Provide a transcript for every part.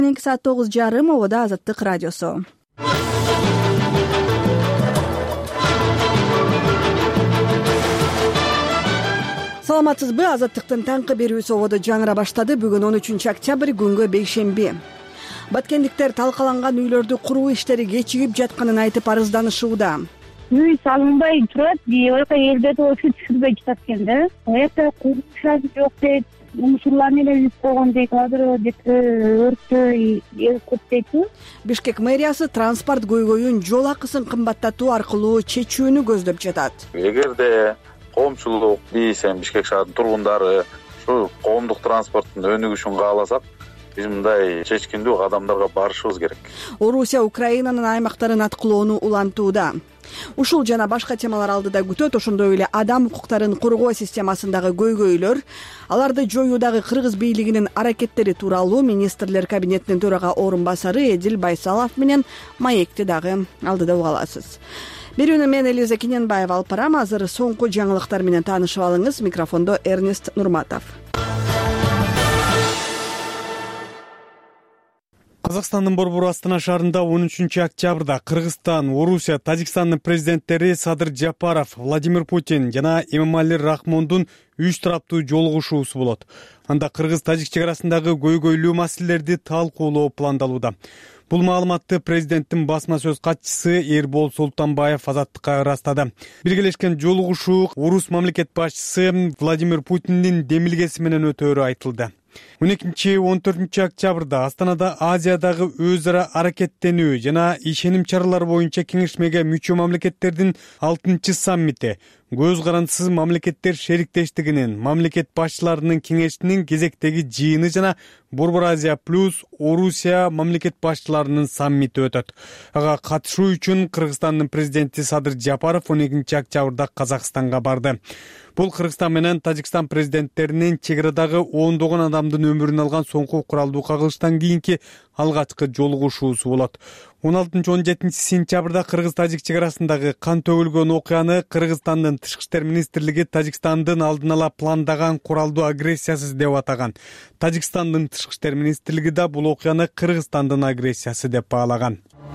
Кийинки саат 9:30 обода Азаттык радиосу. Саламатсызбы? Азаттыктын таңкы берүүсү ободо жаңыра баштады. Бүгүн 13 октябрь, күнгө бейшемби. Баткендиктер талкаланган үйлөрдү куруу иштери кечигип жатканын айтып арызданышууда. Үй салынбай турат, ойка элдерди ошо түшүрбөй жатат экен да. Эта курушат жок дейт, мусурларны эле үйүп койгон дейт, азыр өрттө көп дейт. Бишкек мэриясы транспорт көйгөйүн жол акысын кымбаттатуу аркылуу чечүүнү көздөп жатат. Эгерде коомчулук биз Бишкек шаарынын тургундары ушу коомдук транспорттун өнүгүшүн кааласак, биз мындай чечкиндүү кадамдарга барышыбыз керек. Орусия Украинанын аймактарын аткылоону улантууда. Ушул жана башка темалар алдыда күтөт. Ошондой эле адам укуктарын коргоо системасындагы көйгөйлөр, аларды жоюудагы кыргыз бийлигинин аракеттери тууралуу министрлер кабинетинин төрага орун басары Эдил Байсалов менен маекти дагы алдыда уга аласыз. Берүүнү мен Элиза Кененбаева алып барам. Азыр соңку жаңылыктар менен таанышып алыңыз. Микрофондо Эрнест Нурматов. Казакстандын Борбор Астана шаарында 13 октябрда Кыргызстан, Орусия, Тажикстандын президенттери Садыр Жапаров, Владимир Путин жана Эмомали Рахмондун 3 тараптуу жолугушуусу болот. Анда кыргыз-тажик чек арасындагы көйгөйлүү маселелерди талкуулоо пландалууда. Бул маалыматты президенттин басма сөз катчысы Эрбол Султанбаев Азаттыкка ырастады. Биргелешкен жолугушуу Орус мамлекет башчысы Владимир Путиндин демилгеси менен өтөөрү айтылды. 12-14 октябрда Астанада Азиядагы өз ара аракеттенүү жана ишеним чаралары боюнча кеңешмеге мүчө мамлекеттердин 6-чы саммити, көз карандысыз мамлекеттер шериктештигинин мамлекет башчыларынын кеңешинин кезектеги жыйыны жана Борбор Азия плюс Орусия мамлекет башчыларынын саммити өтөт. Ага катышуу үчүн Кыргызстандын президенти Садыр Жапаров 12 октябрда Казакстанга барды. Бул Кыргызстан менен Тажикстан президенттеринин чек арадагы ондогон адамдын өмүрүн алган соңку куралдуу кагылыштан кийинки алгачкы жолугушуусу болот. 16-17 сентябрда Кыргыз-Тажик чек арасындагы кан төгүлгөн окуяны Кыргызстандын Тышкы иштер министрлиги Тажикстандын алдын ала пландаган куралдуу агрессиясы деп атаган. Тажикстандын Тышкы иштер министрлиги да бул окуяны Кыргызстандын агрессиясы деп баалаган.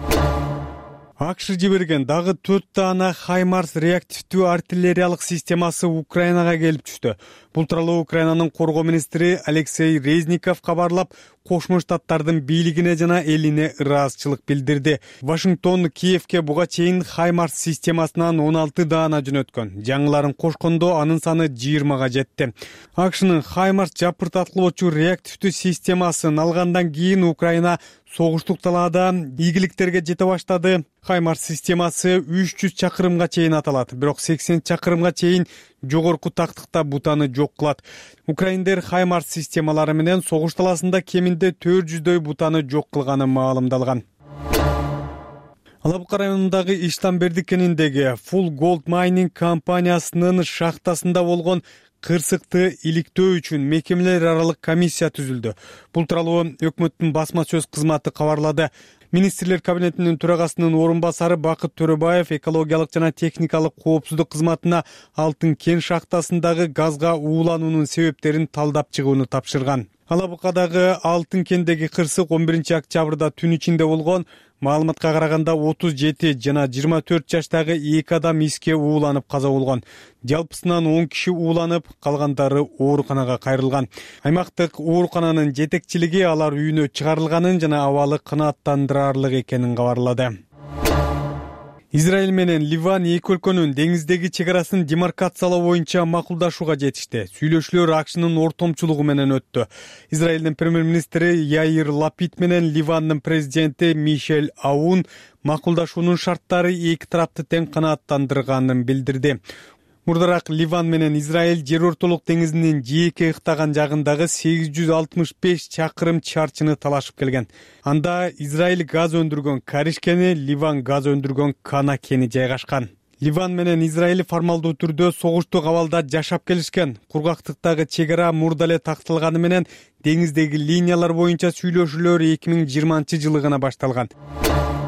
АКШ жиберген дагы 4 даана Хаймарс реактивдүү артиллериялык системасы Украинага келип түштү. Бул тууралуу Украинанын коргоо министри Алексей Резников кабарлап, Кошмо Штаттардын бийлигине жана элине ыраазычылык билдирди. Вашингтон Киевке буга чейин Хаймарс системасынан 16 даана жөнөткөн. Жаңыларын кошкондо анын саны 20га жетти. АКШнын Хаймарс жапыртатылуучу реактивдүү системасын алгандан кийин Украина согуштук талаада ийгиликтерге жете баштады. Хаймарс системасы 300 чакырымга чейин аталат, бирок 80 чакырымга чейин жогорку тактыкта бутаны жок кылат. Украиндер Хаймарс системалары менен согуш таласында кеминде 400дөй бутаны жок кылганы маалымдалган. Алабука районундагы Иштанберди кениндеги Full Gold Mining компаниясынын шахтасында болгон кырсыкты иликтөө үчүн мекемелер аралык комиссия түзүлдү. Бул тууралуу өкмөттүн басма сөз кызматы кабарлады. Министрлер кабинетинин төрагасынын орун басары Бакыт Төрөбаев экологиялык жана техникалык коопсуздук кызматына Алтын кен шахтасындагы газга уулануунун себептерин талдап чыгууну тапшырган. Алабукадагы Алтын кендеги кырсык 11 октябрда түн ичинде болгон. Маалыматка караганда 37 жана 24 жаштагы 2 адам иске ууланып каза болгон. Жалпысынан 10 киши ууланып, калгандары ооруканага кайрылган. Аймактык оорукананын жетекчилиги алар үйүнө чыгарылганын жана абалы канааттандырарлык экенин кабарлады. Израиль менен Ливан эки өлкөнүн деңиздеги чек арасын демаркациялоо боюнча макулдашууга жетишти. Сүйлөшүүлөр АКШнын ортомчулугу менен өттү. Израилдин премьер-министри Яир Лапид менен Ливандын президенти Мишель Аун макулдашуунун шарттары эки тарапты тең канааттандырганын билдирди. Мурдараак Ливан менен Израиль жер ортолук деңизинин жээкке ыктаган жагындагы 865 чакырым чарчыны талашып келген. Анда Израиль газ өндүргөн Кариш кени, Ливан газ өндүргөн Кана кени жайгашкан. Ливан менен Израиль формалдуу түрдө согуштук абалда жашап келишкен. Кургактыктагы чек ара мурда эле такталганы менен деңиздеги линиялар боюнча сүйлөшүүлөр 2020 жылы гана башталган.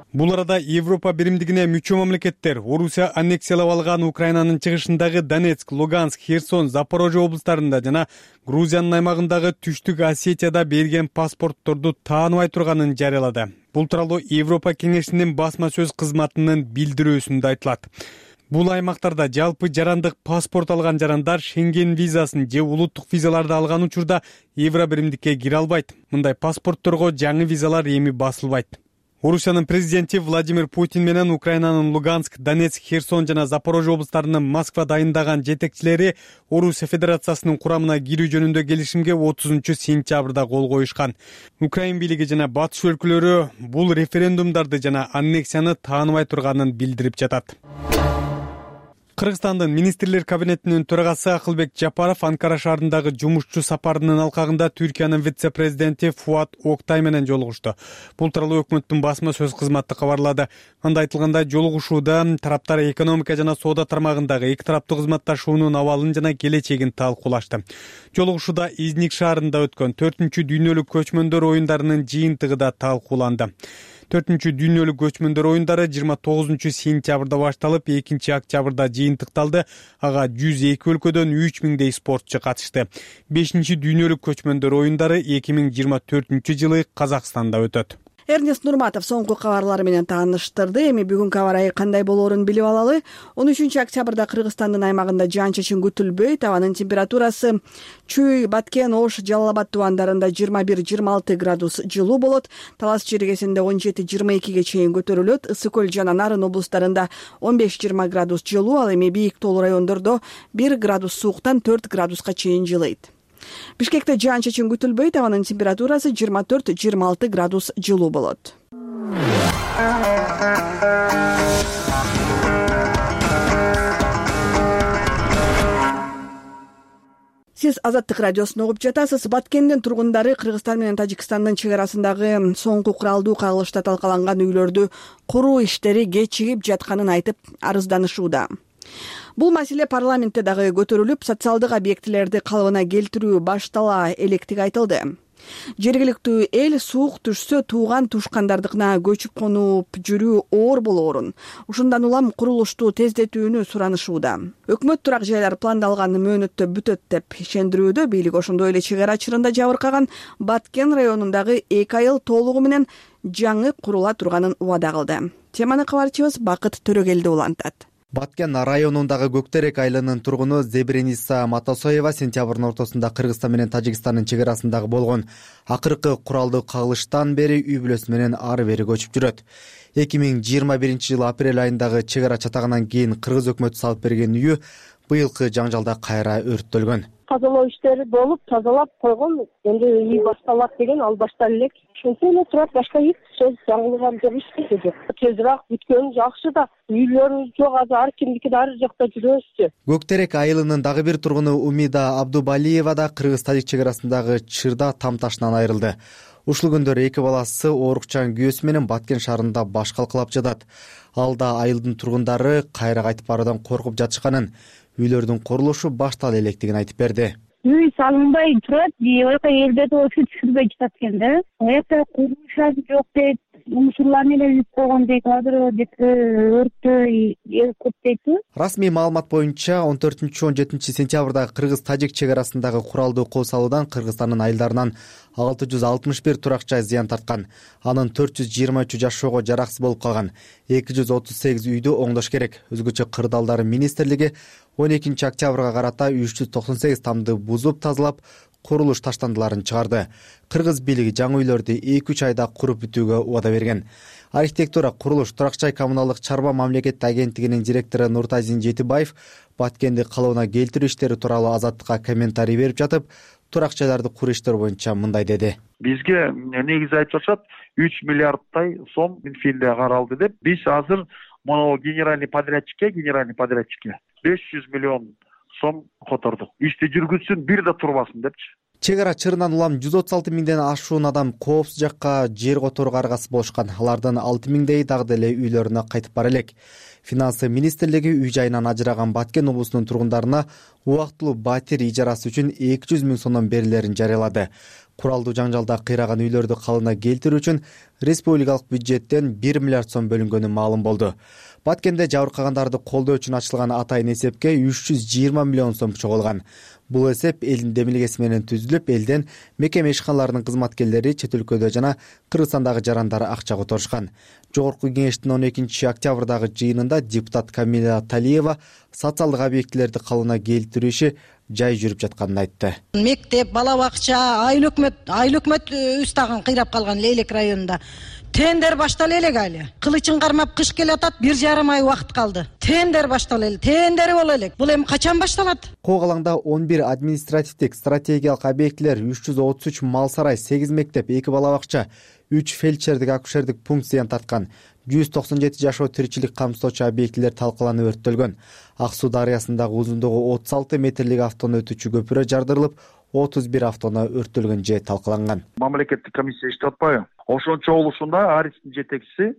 Бул арада Европа биримдигине мүчө мамлекеттер Орусия аннексиялап алган Украинанын чыгышындагы Донецк, Луганск, Херсон, Запорожье облустарында жана Грузиянын аймагындагы Түштүк Осетияда берген паспортторду тааныбай турганын жарыялады. Бул тууралуу Европа кеңешинин басма сөз кызматынын билдирүүсүндө айтылат. Бул аймактарда жалпы жарандык паспорт алган жарандар Шенген визасын же улуттук визаларды алган учурда Евро биримдикке кире албайт. Мындай паспортторго жаңы визалар эми басылбайт. Орусиянын президенти Владимир Путин менен Украинанын Луганск, Донецк, Херсон жана Запорожье облустарынын Москва дайындаган жетекчилери Орусия Федерациясынын курамына кирүү жөнүндө келишимге 30 сентябрда кол коюшкан. Украин бийлиги жана батыш өлкөлөрү бул референдумдарды жана аннексияны тааныбай турганын билдирип жатат. Кыргызстандын министрлер кабинетинин төрагасы Акылбек Жапаров Анкара шаарындагы жумушчу сапарынын алкагында Түркиянын вице-президенти Фуат Октай менен жолугушту. Бул тууралуу өкмөттүн басма сөз кызматы кабарлады. Анда айтылгандай, жолугушууда тараптар экономика жана соода тармагындагы эки тараптуу кызматташуунун абалын жана келечегин талкуулашты. Жолугушууда Изник шаарында өткөн 4-дүйнөлүк көчмөндөр оюндарынын жыйынтыгы да талкууланды. 4-дүйнөлүк көчмөндөр оюндары 29 сентябрда башталып, 2 октябрда жыйынтыкталды. Ага 102 өлкөдөн 3000дей спортчу катышты. 5-дүйнөлүк көчмөндөр оюндары 2024-жылы Казакстанда өтөт. Эрнест Нурматов соңку кабарлары менен тааныштырды. Эми бүгүнкү аба ырайы кандай болоорун билип алалы. 13 октябрда Кыргызстандын аймагында жаан-чачын күтүлбөйт. Абанын температурасы Чүй, Баткен, Ош, Жалал Абад тубандарында 21-26 градус жылуу болот. Талас Чергесинде 17-22 чейин көтөрүлөт. Ысык көл жана Нарын облустарында 15-20 градус жылуу, ал эми бийик тоолуу райондордо 1 градус сууктан 4 градуска чейин жылыйт. Бишкекте жаан-чачын күтүлбөйт. Абанын температурасы 24-26 градус жылуу болот. Сиз Азаттык радиосун угуп жатасыз. Баткендин тургундары Кыргызстан менен Тажикстандын чек арасындагы соңку куралдуу кагылышта талкаланган үйлөрдү куруу иштери кечигип жатканын айтып арызданышууда. Бул маселе парламентте дагы көтөрүлүп, социалдык объектилерди калыбына келтирүү баштала электиги айтылды. Жергиликтүү эл суук түшсө тууган тушкандардыкына көчүп конуп жүрүү оор болоорун, ушундан улам курулушту тездетүүнү суранышууда. Өкмөт турак жайлар пландалган мөөнөттө бүтөт деп ишендирүүдө. Бийлик ошондой эле чек ара чырында жабыркаган Баткен районундагы 2 айыл толугу менен жаңы курула турганын убада кылды. Теманы кабарчыбыз Бакыт Төрөгелди улантат. Баткен районундагы Көктерек айылынын тургуну Зебрениса Матасоева сентябрдын ортосунда Кыргызстан менен Тажикстандын чек арасындагы болгон акыркы куралдуу кагылыштан бери үй бүлөсү менен ары бери көчүп жүрөт. 2021-жылы апрель айындагы чек ара чатагынан кийин Кыргыз өкмөтү салып берген үйү быйылкы жаңжалда кайра өрттөлгөн. Тазалоо иштери болуп, тазалап койгон, эми үй башталат деген ал башталып элек. Ошентип эле турат, башка эч сөз жаңылган жок, эч нерсе жок. Тезирээк бүткөн жакшы да, үйлөрүбүз жок, азыр ар кимдики ар жакта жүрөбүзчү. Көктерек айылынын дагы бир тургуну Умида Абдубалиева да Кыргыз-Тажик чек арасындагы чырда там ташынан айрылды. Ушул күндөрү 2 баласы оорукчан күйөөсү менен Баткен шаарында баш калкалап жатат. Ал да айылдын тургундары кайра кайтып баруудан коркуп жатышканын, үйлөрдүн курулушу баштала электигин айтып берди. Үй салынбай турат, ойка элдерди офис түшүрбөй жатат экен да. Оякта курулуш жок дейт, мусурларны эле үйүп койгон дейт, азыр деп өрттө көп дейт. Расмий маалымат боюнча 14-17 сентябрда Кыргыз-Тажик чек арасындагы куралдуу кол салуудан Кыргызстандын айылдарынан 661 турак жай зыян тарткан. Анын 423 жашоого жараксыз болуп калган. 238 үйдү оңдош керек. Өзгөчө кырдаалдары министрлиги 12 октябрга карата 398 тамды бузуп тазалап, курулуш таштандыларын чыгарды. Кыргыз бийлиги жаңы үйлөрдү 2-3 айда куруп бүтүүгө убада берген. Архитектура, курулуш, турак жай коммуналдык чарба мамлекеттик агенттигинин директору Нуртазин Жетибаев Баткенди калыбына келтирүү иштери тууралуу Азаттыкка комментарий берип жатып, турак жайларды куруу иштери боюнча мындай деди. Бизге негизи айтып жатышат 3 миллиардтай сом Минфинде каралды деп. Биз азыр мону генеральный подрядчикке 500 миллион сом котордук. Ишти жүргүзсүн, бир да турбасын депчи. Чек ара чырынан улам 136 миңден ашуун адам коопсуз жакка жер которууга аргасыз болушкан. Алардын 6 миңдеи дагы деле үйлөрүнө кайтып бара элек. Финансы министрлиги үй жайынан ажыраган Баткен облусунун тургундарына убактылуу батир ижарасы үчүн 200 миң сомдон берилерин жарыялады. Куралдуу жаңжалда кыйраган үйлөрдү калыбына келтирүү үчүн республикалык бюджеттен 1 миллиард сом бөлүнгөнү маалым болду. Баткенде жабыркагандарды колдоо үчүн ачылган атайын эсепке 320 миллион сом чогулган. Бул эсеп элдин демилгеси менен түзүлүп, элден мекеме ишканаларынын кызматкерлери чет өлкөдө жана Кыргызстандагы жарандар акча которушкан. Жогорку кеңештин 12 октябрдагы жыйынында депутат Камила Талиева социалдык объектилерди калыбына келтирүү иши жай жүрүп жатканын айтты. Мектеп, бала бакча, айыл өкмөт үстагын кыйрап калган Лейлек районунда. Тендер башталы элек али. Кылычын кармап кыш келатат, 1,5 ай убакыт калды. Тендер башталы элек, тендери боло элек. Бул эми качан башталат? Когалаңда 11 административдик стратегиялык объектилер, 333 мал сарай, 8 мектеп, 2 бала бакча, 3 фельдшердик акушердик пункт зыян тарткан. 197 жашоо тиричилик камсыздоочу объектилер талкаланып өрттөлгөн. Ак Суу дарыясындагы узундугу 36 метрлик автоунаа өтүүчү көпүрө жардырылып, 31 автоунаа өрттөлгөн же талкаланган. Мамлекеттик комиссия иштеп атпайбы? Ошончо болушунда Аристин жетекчиси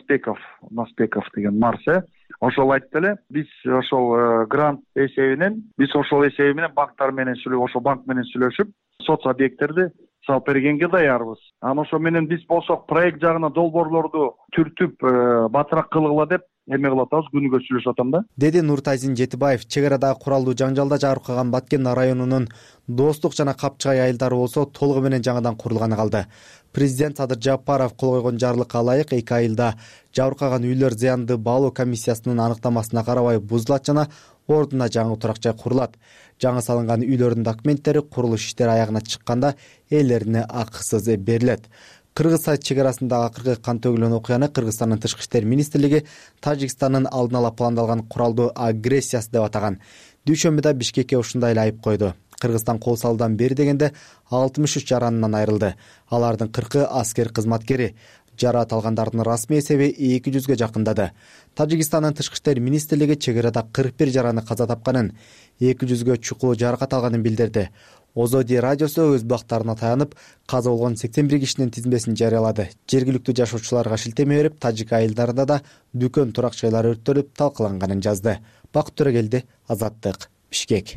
Наспеков деген Марсе ошол айтты эле, биз ошол грант эсебинен, банктар менен ошол банк менен сүйлөшүп, соц объекттерди салып бергенге даярбыз. Ошо менен биз болсок проект жагына долбоорлорду түртүп батыраак кылгыла деп эме кылып атабыз, күнүгө сүйлөшүп атам да, деди Нуртазин Жетибаев. Чек арадагы куралдуу жаңжалда жабыркаган Баткен районунун Достук жана Капчыгай айылдары болсо толугу менен жаңадан курулганы калды. Президент Садыр Жапаров кол койгон жарлыкка ылайык 2 айылда жабыркаган үйлөр зыянды баалоо комиссиясынын аныктамасына карабай бузулат жана ордуна жаңы турак жай курулат. Жаңы салынган үйлөрдүн документтери курулуш иштери аягына чыкканда ээлерине акысыз берилет. Кыргыз-Таж чек арасындагы акыркы кан төгүлгөн окуяны Кыргызстандын тышкы иштер министрлиги Тажикстандын алдын ала пландалган куралдуу агрессиясы деп атаган. Дүйшөмбүдө Бишкекке ушундай эле айып койду. Кыргызстан кол салуудан бери дегенде 63 жаранынан айрылды. Алардын 40 аскер кызматкери. Жараат алгандардын расмий эсеби 200ге жакындады. Тажикстандын тышкы иштер министрлиги чек арада 41 жараны каза тапканын, 200ге чукул жаракат алганын билдирди. Озоди радиосу өз бактарына таянып, каза болгон 81 кишинин тизмесин жарыялады. Жергиликтүү жашоочуларга шилтеме берип, тажик айылдарында да дүкөн турак жайлары өрттөлүп талкаланганын жазды. Бакыт Төрөгелди, Азаттык, Бишкек.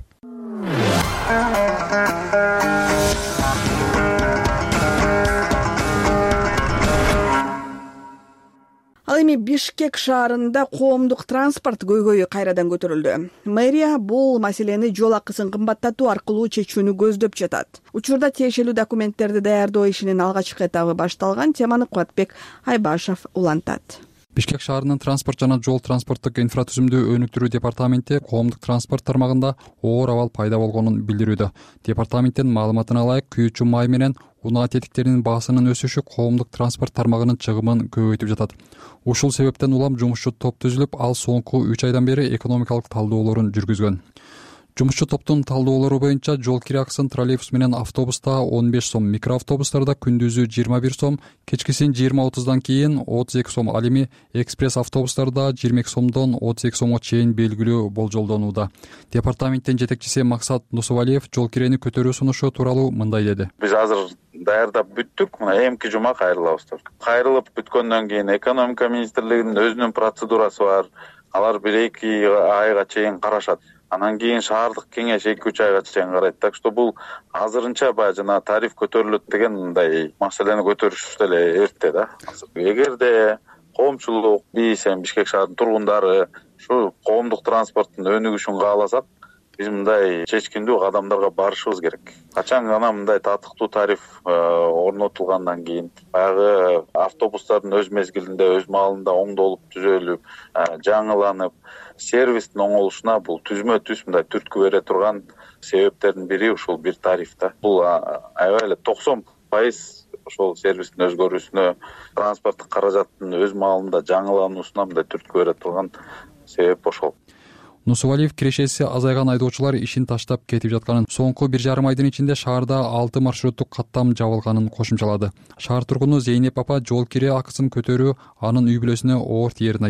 Ал эми Бишкек шаарында коомдук транспорт көйгөйү кайрадан көтөрүлдү. Мэрия бул маселени жол акысын кымбаттатуу аркылуу чечүүнү көздөп жатат. Учурда тиешелүү документтерди даярдоо ишинин алгачкы этабы башталган. Теманы Кубатбек Айбашев улантат. Бишкек шаарынын транспорт жана жол транспорттук инфратүзүмдү өнүктүрүү департаменти коомдук транспорт тармагында оор абал пайда болгонун билдирүүдө. Департаменттин маалыматына ылайык, күйүүчү май менен унаа тетиктеринин баасынын өсүшү коомдук транспорт тармагынын чыгымын көбөйтүп жатат. Ушул себептен улам жумушчу топ түзүлүп, ал соңку 3 айдан бери экономикалык талдоолорун жүргүзгөн. Жумушчу топтун талдоолору боюнча жол кире акысын троллейбус менен автобуста 15 сом, микроавтобустарда күндүзү 21 сом, кечкисин 20:30дан кийин 32 сом, ал эми экспресс автобустарда 22 сомдон 32 сомго чейин белгилүү болжолдонууда. Департаменттин жетекчиси Максат Нусувалиев жол кирени көтөрүү сунушу тууралуу мындай деди. Биз азыр даярдап бүттүк. Мына эмки жума кайрылабыз. Кайрылып бүткөндөн кийин экономика министрлигинин өзүнүн процедурасы бар. Алар 1-2 айга чейин карашат. Анан кийин шаардык кеңеш 2-3 айга чейин карайт. Так что бул азырынча баягы жана тариф көтөрүлөт деген мындай маселени көтөрүш деле эрте да. Эгерде коомчулук, биз Бишкек шаарынын тургундары ушу коомдук транспорттун өнүгүшүн кааласак, биз мындай чечкиндүү кадамдарга барышыбыз керек. Качан гана мындай татыктуу тариф орнотулгандан кийин баягы автобустардын өз мезгилинде, өз маалында оңдолуп, түзөлүп, жаңыланып, сервистин оңолушуна бул түзмө түз мындай түрткү бере турган себептердин бири ушул бир тариф да. Бул аябай эле 90% ошол сервистин өзгөрүүсүнө, транспорттук каражаттын өз маалында жаңылануусуна мындай түрткү бере турган себеп ошол. Нусувалиев кирешеси азайган айдоочулар ишин таштап кетип жатканын, соңку 1,5 айдын ичинде шаарда 6 маршруттук каттам жабылганын кошумчалады. Шаар тургуну Зейнеп апа жол кире акысын көтөрүү анын үй бүлөсүнө оор тиерин айтат.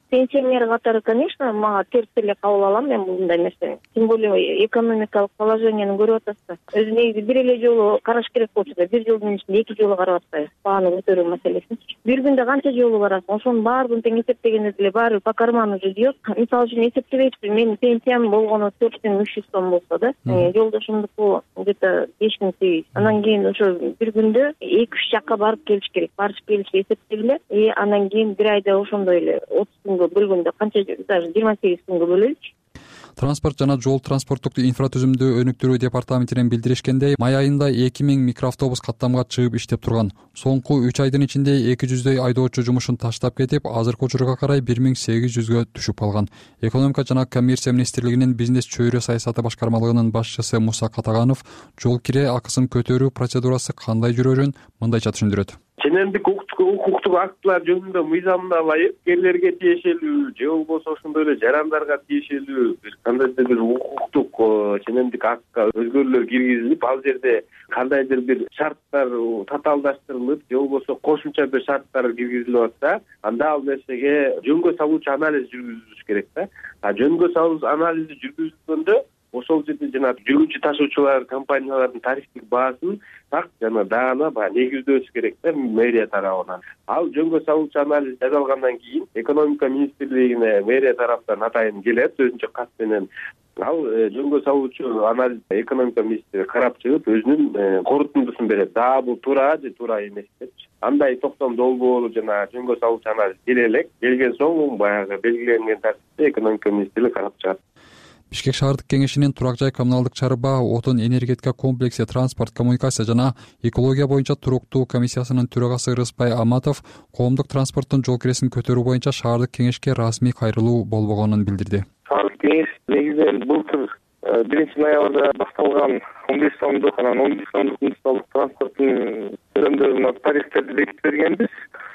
пенсионер катары, конечно, мага терс эле кабыл алам мен мындай нерсени. Тем более экономикалык положениени көрүп атасыз. Өзү негизи бир эле жолу караш керек болчу да, бир жылдын ичинде 2 жолу карап атпайбыз бааны көтөрүү маселесин. Бир күндө канча жолу барасың? Ошонун баарын тең эсептегенде деле баары по карману жүйөт. Мисалы үчүн эсептебейчү, менин пенсиям болгону 4300 сом болсо да, жолдошумдуку где-то 5800. Анан кийин ошо бир күндө 2-3 жакка барып келиш керек. Барыш келиш эсептегиле. Анан кийин бир айда ошондой эле 30 күнгө бөлгөндө канча, даже 28 күнгө бөлөлүчү. Транспорт жана жол транспорттук инфратүзүмдү өнүктүрүү департаментинен билдиришкендей, май айында 2000 микроавтобус каттамга чыгып иштеп турган. Соңку 3 айдын ичинде 200дөй айдоочу жумушун таштап кетип, азыркы учурга карай 1800гө түшүп калган. Экономика жана коммерция министрлигинин бизнес чөйрө саясаты башкармалыгынын башчысы Муса Катаганов жол кире акысын көтөрүү процедурасы кандай жүрөрүн мындайча түшүндүрөт. Шенемдик укуктук актылар жөнүндө мыйзамына ылайык кээрлерге тиешелүү же болбосо ошондой эле жарандарга тиешелүү бир кандайдыр бир укуктук ченемдик актка өзгөрүүлөр киргизилип, ал жерде кандайдыр бир шарттар татаалдаштырылып же болбосо кошумча бир шарттар киргизилип атса, анда ал нерсеге жөнгө салуучу анализ жүргүзүлүш керек да. Жөнгө салуу анализи жүргүзүлгөндө ошол жерде жана жүргүнчү ташуучулар компаниялардын тарифтик баасын так жана даана негиздөөсү керек да мэрия тарабынан. Ал жөнгө салуучу анализ жасалгандан кийин экономика министрлигине мэрия тараптан атайын келет өзүнчө кат менен. Ал жөнгө салуучу анализ экономика министри карап чыгып өзүнүн корутундусун берет. Да, бул туура же туура эмес депчи. Андай токтом долбоору жана жөнгө салуучу анализ келе элек. Келген соң баягы белгиленген тартипте экономика министрлиги карап чыгат. Бишкек шаардык кеңешинин турак жай коммуналдык чарба, отун энергетика комплекси, транспорт, коммуникация жана экология боюнча туруктуу комиссиясынын төрагасы Рыспай Аматов коомдук транспорттун жол киресин көтөрүү боюнча шаардык кеңешке расмий кайрылуу болбогонун билдирди. Шаардык кеңеш негизинен былтыр 1-ноябрда башталган 15 сомдук, анан 15 сомдук муниципалдык транспорттун төлөмдөрүнө тарифтерди бекитип бергенбиз.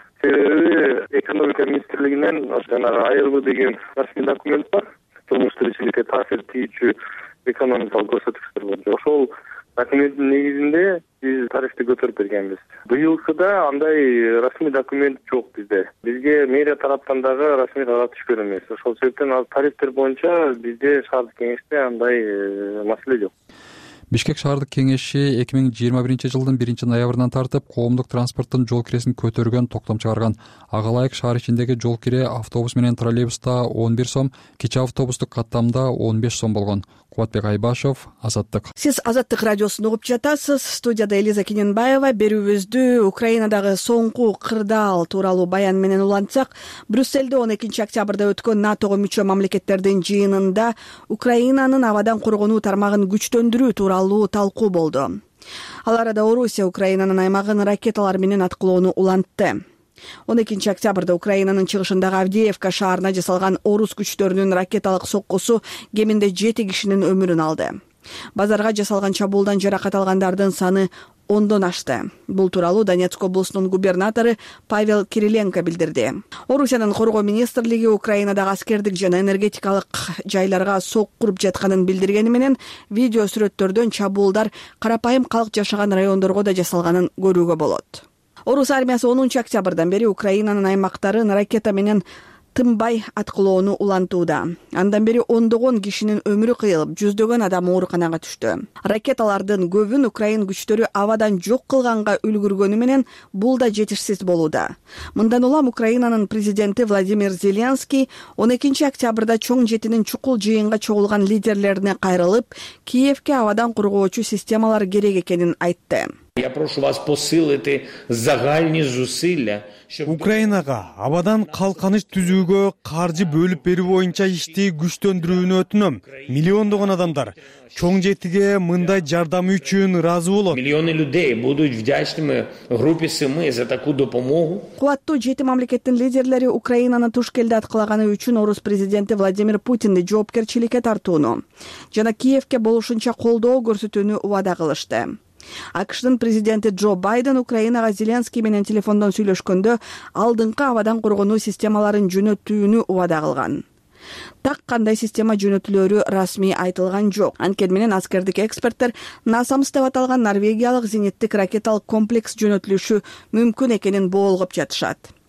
Себеби экономика министрлигинен жанагы АРБ деген расмий документ бар. Турмуш тиричиликке таасир тийүүчү экономикалык көрсөткүчтөр боюнча. Ошол документтин негизинде биз тарифти көтөрүп бергенбиз. Быйылкыда андай расмий документ жок бизде. Бизге мэрия тараптан дагы расмий кагаз түшкөн эмес. Ошол себептен ал тарифтер боюнча бизде шаардык кеңеште андай маселе жок. Бишкек шаардык кеңеши 2021-жылдын 1-ноябрынан тартып коомдук транспорттун жол киресин көтөргөн токтом чыгарган. Ага ылайык шаар ичиндеги жол кире автобус менен троллейбуста 11 сом, кичи автобустук каттамда 15 сом болгон. Кубатбек Айбашев, Азаттык. Сиз Азаттык радиосун угуп жатасыз. Студияда Элиза Кененбаева. Берүүбүздү Украинадагы соңку кырдаал тууралуу баян менен улантсак, Брюссельде 12-октябрда өткөн НАТОго мүчө мамлекеттердин жыйынында Украинанын абадан коргонуу тармагын күчтөндүрүү тууралуу талкуу болду. Ал арада Орусия Украинанын аймагын ракеталар менен аткылоону улантты. 12-октябрда Украинанын чыгышындагы Авдеевка шаарына жасалган орус күчтөрүнүн ракеталык соккусу кеминде 7 кишинин өмүрүн алды. Базарга жасалган чабуулдан жаракат алгандардын саны 10дон ашты. Бул тууралуу Донецк облусунун губернатору Павел Кириленко билдирди. Орусиянын коргоо министрлиги Украинадагы аскердик жана энергетикалык жайларга сок куруп жатканын билдиргени менен видео сүрөттөрдөн чабуулдар карапайым калк жашаган райондорго да жасалганын көрүүгө болот. Орус армиясы 10-октябрдан бери Украинанын аймактарын ракета менен тынбай аткылоону улантууда. Андан бери ондогон кишинин өмүрү кыйылып, жүздөгөн адам ооруканага түштү. Ракеталардын көбүн Украин күчтөрү абадан жок кылганга үлгүргөнү менен бул да жетишсиз болууда. Мындан улам Украинанын президенти Владимир Зеленский 12-октябрда чоң жетинин чукул жыйынга чогулган лидерлерине кайрылып, Киевке абадан коргоочу системалар керек экенин айтты. Я прошу вас посилити загальні зусилля. Украинага абадан калканыч түзүүгө каржы бөлүп берүү боюнча ишти күчтөндүрүүнү өтүнөм. Миллиондогон адамдар чоң жетиге мындай жардамы үчүн ыраазы болот. Миллионы людей будут вдячными группе СМ за такую допомогу. Кубаттуу жети мамлекеттин лидерлери Украинаны туш келди аткылаганы үчүн орус президенти Владимир Путинди жоопкерчиликке тартууну жана Киевке болушунча колдоо көрсөтүүнү убада кылышты. АКШдын президенти Джо Байден Украинага Зеленский менен телефондон сүйлөшкөндө алдыңкы абадан коргонуу системаларын жөнөтүүнү убада кылган. Так кандай система жөнөтүлөрү расмий айтылган жок. Анткени менен аскердик эксперттер NASAMS деп аталган норвегиялык зениттик ракеталык комплекс жөнөтүлүшү мүмкүн экенин боолгоп жатышат.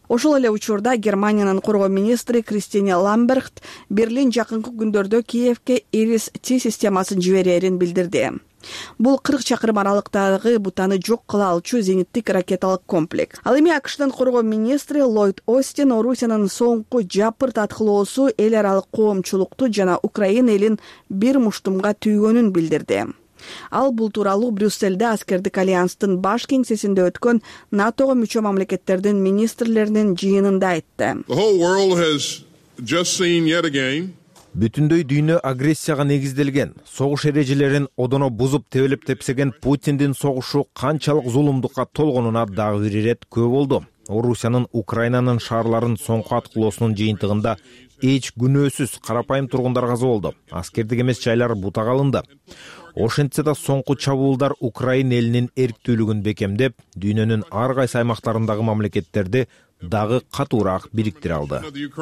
Ошол эле учурда Германиянын коргоо министри Кристине Ламберт Берлин жакынкы күндөрдө Киевке Ирис-Т системасын жиберерин билдирди. Бул 40 чакырым аралыктагы бутаны жок кыла алчу зениттик ракеталык комплекс. Ал эми АКШтын коргоо министри Ллойд Остин Орусиянын соңку жапырт аткылоосу эл аралык коомчулукту жана Украина элин бир муштумга түйгөнүн билдирди. Ал бул тууралуу Брюссельде аскердик альянстын баш кеңсесинде өткөн НАТОго мүчө мамлекеттердин министрлеринин жыйынында айтты. Бүтүндөй дүйнө агрессияга негизделген, согуш эрежелерин одоно бузуп тебелеп тепсеген Путиндин согушу канчалык зулумдукка толгонуна дагы бир ирет күбө болду. Орусиянын Украинанын шаарларын соңку аткылоосунун жыйынтыгында эч күнөөсүз карапайым тургундар каза болду. Аскердик эмес жайлар бутак алынды. Ошентсе да соңку чабуулдар Украина элинин эрктүүлүгүн бекемдеп, дүйнөнүн ар кайсы аймактарындагы мамлекеттерди дагы катуураак бириктире алды.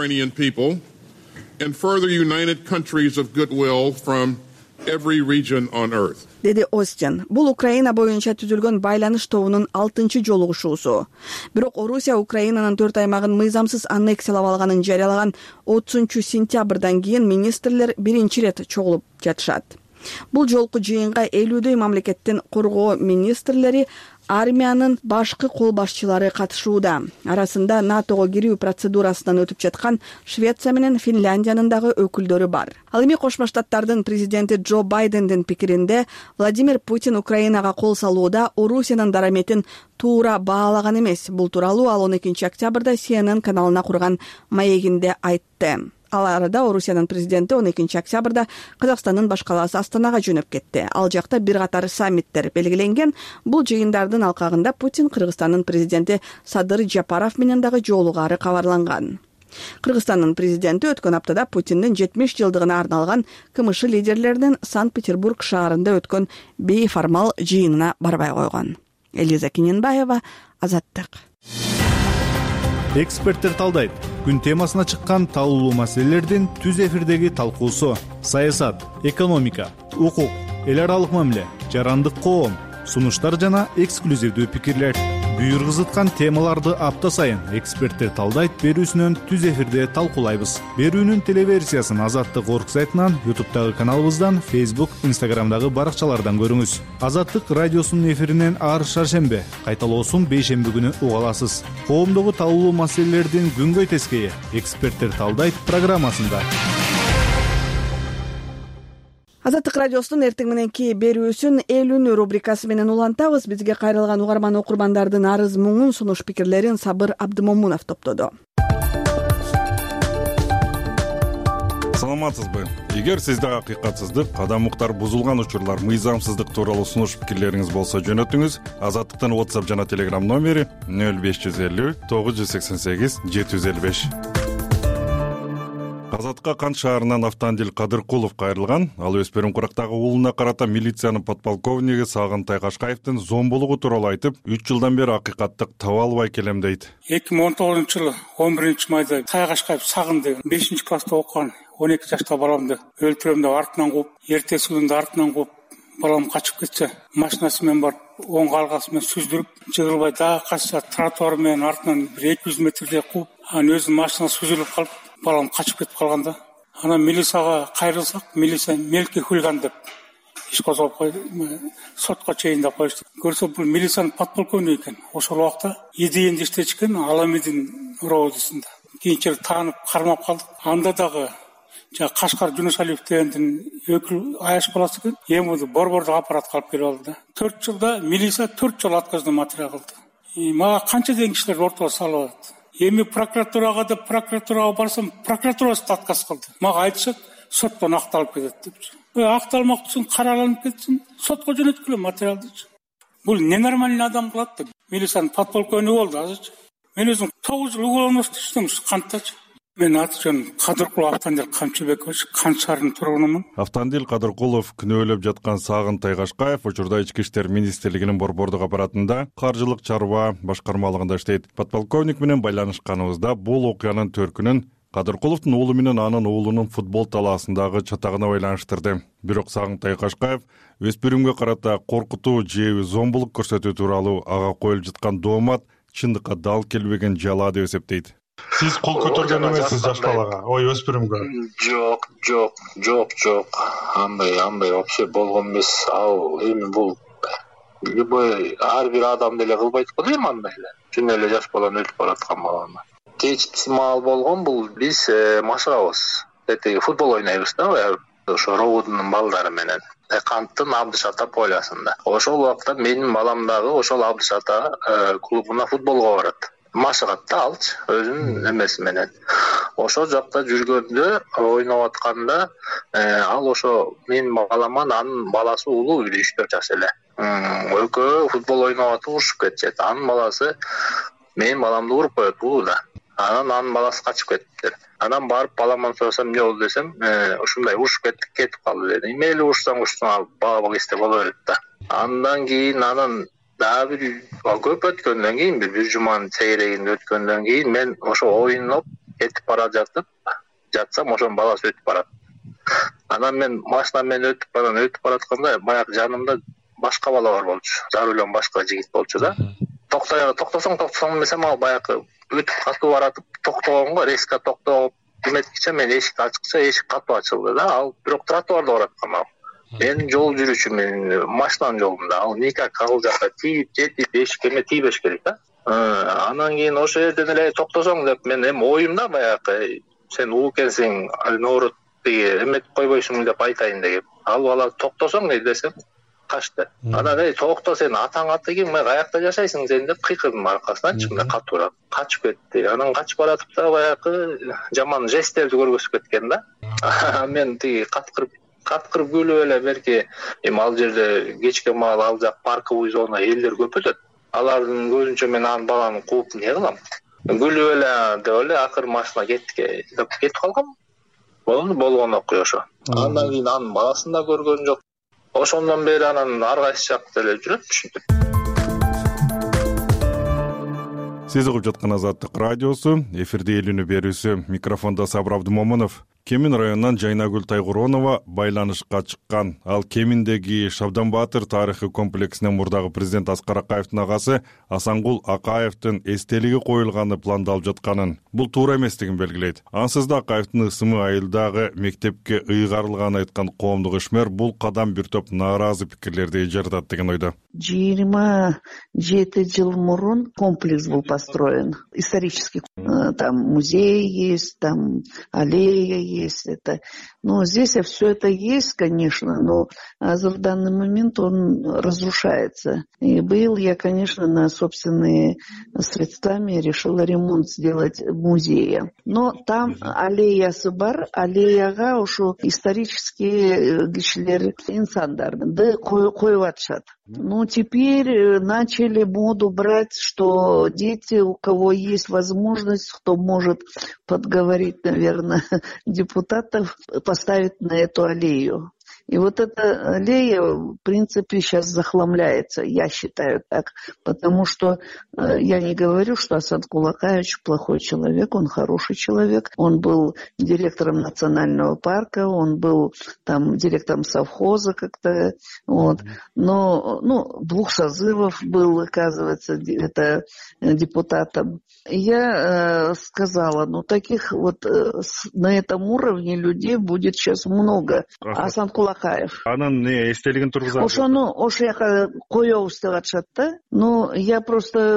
And further united countries of goodwill from every region on earth. Деди Остин. Бул Украина боюнча түзүлгөн байланыш тобунун 6-чы жолугушуусу. Бирок Орусия Украинанын 4 аймагын мыйзамсыз аннексиялап алганын жарыялаган 30-сентябрдан кийин министрлер биринчи рет чогулуп жатышат. Бул жолку жыйынга 50дөй мамлекеттин коргоо министрлери, армиянын башкы кол башчылары катышууда. Арасында НАТОго кирүү процедурасынан өтүп жаткан Швеция менен Финляндиянын дагы өкүлдөрү бар. Ал эми Кошмо Штаттардын президенти Джо Байдендин пикиринде Владимир Путин Украинага кол салууда Орусиянын дараметин туура баалаган эмес. Бул тууралуу ал 12 октябрда CNN каналына курган маегинде айтты. Ал арада Орусиянын президенти 12 октябрда Казакстандын баш калаасы Астанага жөнөп кетти. Ал жакта бир катар саммиттер белгиленген. Бул жыйындардын алкагында Путин Кыргызстандын президенти Садыр Жапаров менен дагы жолугары кабарланган. Кыргызстандын президенти өткөн аптада Путиндин 70 жылдыгына арналган КМШ лидерлеринин Санкт-Петербург шаарында өткөн бейформал жыйынына барбай койгон. Элиза Киненбаева, Азаттык. Эксперттер талдайт. Күн темасына чыккан талуулуу маселелердин түз эфирдеги талкуусу: саясат, экономика, укук, эл аралык мамиле, жарандык коом, сунуштар жана эксклюзивдүү пикирлер. Буйргызыткан темаларды апта сайын эксперттер талдайт берүүсүнөн түз эфирде талкуулайбыз. Берүүнүн телеверсиясын Азаттык орг сайтынан, YouTube'дагы каналыбыздан, Facebook, Instagram'дагы баракчалардан көрүңүз. Азаттык радиосунун эфиринен ар шаршембе, кайталоосун бейшемби күнү уга аласыз. Коомдогу талуулуу маселелердин күнгөй тескейи эксперттер талдайт программасында. Азаттык радиосунун эртең мененки берүүсүн эл үнү рубрикасы менен улантабыз. Бизге кайрылган угарман окурмандардын арыз муңун, сунуш пикирлерин Сабыр Абдымомунов топтоду. Саламатсызбы? Эгер сизде акыйкатсыздык, кадамдыктар бузулган учурлар, мыйзамсыздык тууралуу сунуш пикирлериңиз болсо жөнөтүңүз. Азаттыктын WhatsApp жана Telegram номери 0550 988 755. Азатка Кант шаарынан Автандил Кадыркулов кайрылган. Ал өспөрүм курактагы уулуна карата милициянын подполковниги Сагынтай Кашкаевдин зомбулугу тууралуу айтып, 3 жылдан бери акыйкаттык таба албай келемдейт. 2019-жылы 11-майда Кашкаев Сагын деген 5-класста окуган 12 жашта баламды өлтүрөм деп артынан кууп, эртеси күндө артынан кууп, балам качып кетсе, машинасы менен барып, оң калгасы менен сүздүрүп, жыгылбай дагы качса, тротуар менен артынан 200 метрдей кууп, анан өзүнүн машинасы сүзүлүп калып, балам качып кетип калганда, анан милицияга кайрылсак, милиция мелкий хулиган деп иш козгоп койду, сотко чейин деп коюшту. Көрсө бул милициянын подполковниги экен. Ошол убакта идеенде иштечкен Аламидин роводусунда. Кийинчерээк таанып кармап калдык. Анда дагы Кашкар Жунусалиев дегендин өкүл аяш баласы экен. Эми борбордук аппаратка алып келип алды да. 4 жылда милиция 4 жолу отказный материал кылды. Мага канча деген кишилер ортого салып атат. Эми прокуратурага деп прокуратурага барсам, прокуратурасы да отказ кылды. Мага айтышат, соттон акталып кетет депчи. Акталмак үчүн караланып кетсин, сотко жөнөткүлө материалдычы. Бул ненормальный адам кылат деп. Милициянын подполковниги болду азырчы. Мен өзүм 9 жыл уголовношту иштедим Канттачы. Мен аты-жөнүм Кадыркулов Автандил Камчыбекович, Кант шаарынын тургунумун. Автандил Кадыркулов күнөөлөп жаткан Сагынтай Кашкаев учурда Ички иштер министрлигинин борбордук аппаратында каржылык чарба башкармалыгында иштейт. Подполковник менен байланышканыбызда бул окуянын төркүнүн Кадыркуловдун уулу менен анын уулунун футбол талаасындагы чатагына байланыштырды. Бирок Сагынтай Кашкаев өспүрүмгө карата коркутуу же зомбулук көрсөтүү тууралуу ага коюлуп жаткан доомат чындыкка дал келбеген жала деп эсептейт. Сиз кол көтөргөн эмессиз жаш балага, ой өспүрүмгө? Жок. Андай вообще болгон эмес. Ал эми бул любой ар бир адам деле кылбайт го дейм андай эле. Чын эле жаш баланы өтүп бараткан баланы. Кечки маал болгон бул биз машыгабыз. Тетиги футбол ойнойбуз да, баягы ошо ровудун балдары менен. Канттын Абдыш ата полясында. Ошол убакта менин балам дагы ошол Абдыш ата клубуна футболго барат. Машыгат да алчы өзүнүн эмеси менен. Ошол жакта жүргөндө, ойноп атканда, ал ошо менин балама анын баласы улуу 3-4 жаш эле. Экөө футбол ойноп атып урушуп кетишет. Анын баласы менин баламды уруп коет улуу. Анан анын баласы качып кетиптир. Анан барып баламан сурасам эмне болду десем, ушундай урушуп кетип калды деди. Эмнели урушсаң ал бала кезде боло берет да. Андан кийин анан дагы бир көп өткөндөн кийин, бир жуманын чейрегинде өткөндөн кийин мен ошо ойноп кетип бара жатсам, ошонун баласы өтүп барат. Анан мен машина менен өтүп баратканда баягы жанымда башка бала бар болчу. За рулем башка жигит болчу да. Токтосоң десем, ал баягы өтүп катып баратып токтогонго резко токтоп эметкиче мен эшикти ачкыча эшик катып ачылды да. Ал бирок тротуарда бараткан ал. Мен жол жүрүүчүмүн, машинанын жолунда. Ал никак ал жака жетип эшикке тийбеш керек да. Анан кийин ошо жерден эле токтосоң деп мен эми оюмда баягы сен уу экенсиң, наоборот эметип койбойсуң деп айтайын деп. Ал бала токтосоң десем качты. Анан токто, сен атаң аты ким, каякта жашайсың сен деп кыйкырдым аркасынан, чымда катуураап качып кетти. Анан качып баратып да баягы жаман жесттерди көргөзүп кеткен да. Мен тиги каткырып күлүп эле берки эми ал жерде кечке маал ал жак парковый зона элдер көп өтөт. Алардын көзүнчө мен анын баланы кууп эмне кылам? Күлүп эле деп эле акыр машина кетип калгам. Болгон окуя ошо. Андан кийин анын баласын да көргөн жок. Ошондон бери анан ар кайсы жакта эле жүрөт, түшүнүп. Сиз угуп жаткан Азаттык радиосу, эфирде элүүнү берүүсү, микрофондо Сабыр Абдымомунов. Кемин районунан Жайнагүл Тайгуронова байланышка чыккан. Ал Кеминдеги Шабдан Баатыр тарыхый комплексинен мурдагы президент Аскар Акаевдин агасы Асангул Акаевдин эстелиги коюлганы пландалып жатканын, бул туура эместигин белгилейт. Ансыз да Акаевдин ысымы айылдагы мектепке ыйгарылганын айткан коомдук ишмер бул кадам бир топ нааразы пикирлерди жаратат деген ойдо. 27 жыл мурун комплекс был построен, исторический. Там музей есть, там аллея есть. Но здесь все это есть, конечно, но в данный момент он разрушается. И был я, конечно, на собственные средствами решила ремонт сделать музея. Но там аллея Сыбар, аллеяга ушу исторические кишилер инсандарды коюп атышат. Ну, теперь начали моду брать, что дети, у кого есть возможность, кто может подговорить, наверное, депутатов, поставить на эту аллею. И вот эта аллея, в принципе, сейчас захламляется, я считаю так, потому что я не говорю, что Асангул Акаевич плохой человек, он хороший человек, он был директором национального парка, он был там директором совхоза как-то, вот, но 2 созывов был, оказывается, это депутатом. Я сказала, таких вот на этом уровне людей будет сейчас много. Асангул Акаев. Анан эстелигин тургузат. Ошо жака коебуз деп атышат да. Но я просто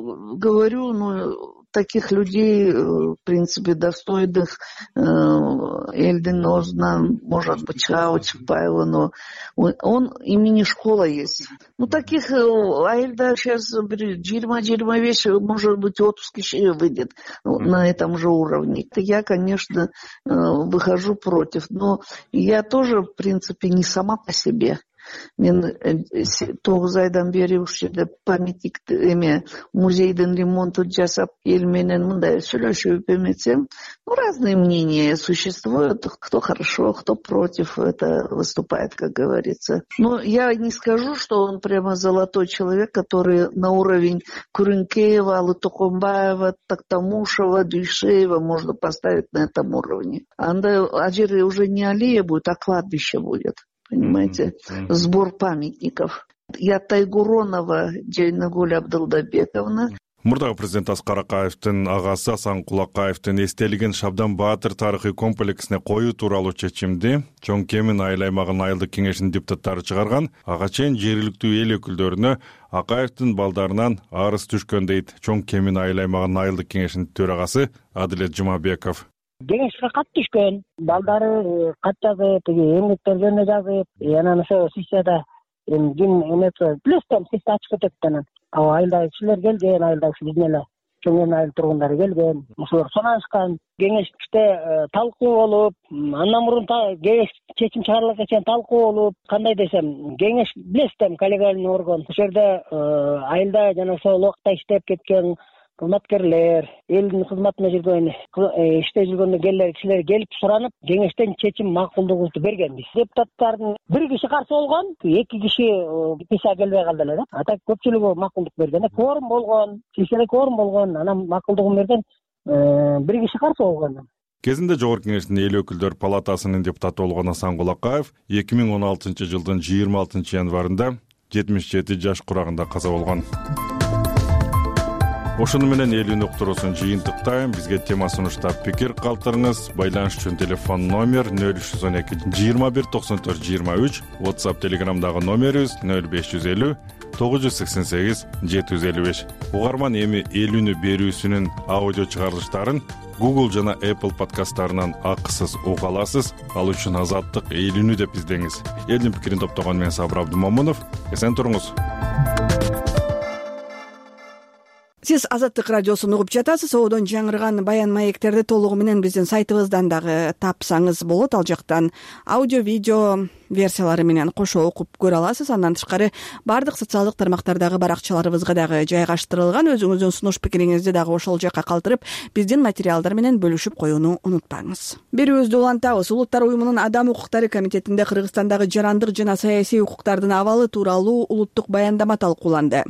говорю, таких людей, в принципе, достойных элдин оозунан, может быть, чыга чыкпайбы, но он имени школа есть. Таких айылда сейчас 20-25, может быть, 30 киши выйдет на этом же уровне. Я, конечно, выхожу против, но я тоже, в принципе, не сама по себе. Мен 9 айдан бери ушул жерде памятник эме музейдин ремонтун жасап эл менен мындай сүйлөшүп эметсем, разные мнения существуют, кто хорошо, кто против это выступает, как говорится. Но я не скажу, что он прямо золотой человек, который на уровень Куренкеева, Алытокомбаева, Токтамушева, Дүйшеева можно поставить на этом уровне. А жерде уже не аллея будет, а кладбище будет. Понимаете, сбор памятников. Я Тайгуронова Жайнагуль Абдылдабековна. Мурдагы президент Аскар Акаевдин агасы Асан Кулакаевдин эстелигин Шабдан Баатыр тарыхый комплексине коюу тууралуу чечимди Чоң Кемин айыл аймагынын айылдык кеңешинин депутаттары чыгарган. Ага чейин жергиликтүү эл өкүлдөрүнө Акаевдин балдарынан арыз түшкөн дейт Чоң Кемин айыл аймагынын айылдык кеңешинин төрагасы Адилет Жумабеков. Кеңешке кат түшкөн, балдары кат жазып, эмгектер жөнүндө жазып, анан ошо сессияда ким эмесе плюстан сессия ачып кетет анан. Айылдагы кишилер келген, айылдагы биздин эле Чоң айыл тургундары келген, ошолор сонашкан, кеңеште талкуу болуп, андан мурун чечим чыгарылганга чейин талкуу болуп, кандай десем, кеңеш билесиз, коллегиальный орган. Ошол жерде айылда жана ошол убакта иштеп кеткен кызматкерлер, элдин кызматына жүргөн, иштеп жүргөн кишилер келип суранып, кеңештен чечим макулдугубузду бергенбиз. Депутаттардын бир киши каршы болгон, 2 киши сессияга келбей калды эле да. Ата көпчүлүгү макулдук берген. Кворум болгон, сессияда кворум болгон, анан макулдугун берген, бир киши каршы болгон. Кезинде Жогорку Кеңештин эл өкүлдөр палатасынын депутаты болгон Асан Кулакаев 2016 жылдын 26 январында 77 жаш курагында каза болгон. Ошону менен элүүнү уктуруусун жыйынтыктайм. Бизге тема сунуштап пикир калтырыңыз. Байланыш үчүн телефон номер 0312 21 94 23, WhatsApp Telegramдагы номерибиз 0550 988 755. Угарман эми элүүнү берүүсүнүн аудио чыгарылыштарын Google жана Apple подкасттарынан акысыз уга аласыз. Ал үчүн Азаттык элүүнү деп издеңиз. Элдин пикирин топтогон мен Сабыр Абдымомунов. Эсен туруңуз. Сиз Азаттык радиосун угуп жатасыз. Одон жаңырган баян маектерди толугу менен биздин сайтыбыздан дагы тапсаңыз болот. Ал жактан аудио, видео версиялары менен кошо окуп көрө аласыз. Андан тышкары бардык социалдык тармактардагы баракчаларыбызга дагы жайгаштырылган. Өзүңүздүн сунуш пикириңизди дагы ошол жакка калтырып, биздин материалдар менен бөлүшүп коюуну унутпаңыз. Берүүбүздү улантабыз. Улуттар уюмунун Адам укуктары комитетинде Кыргызстандагы жарандык жана саясий укуктардын абалы тууралуу улуттук баяндама талкууланды.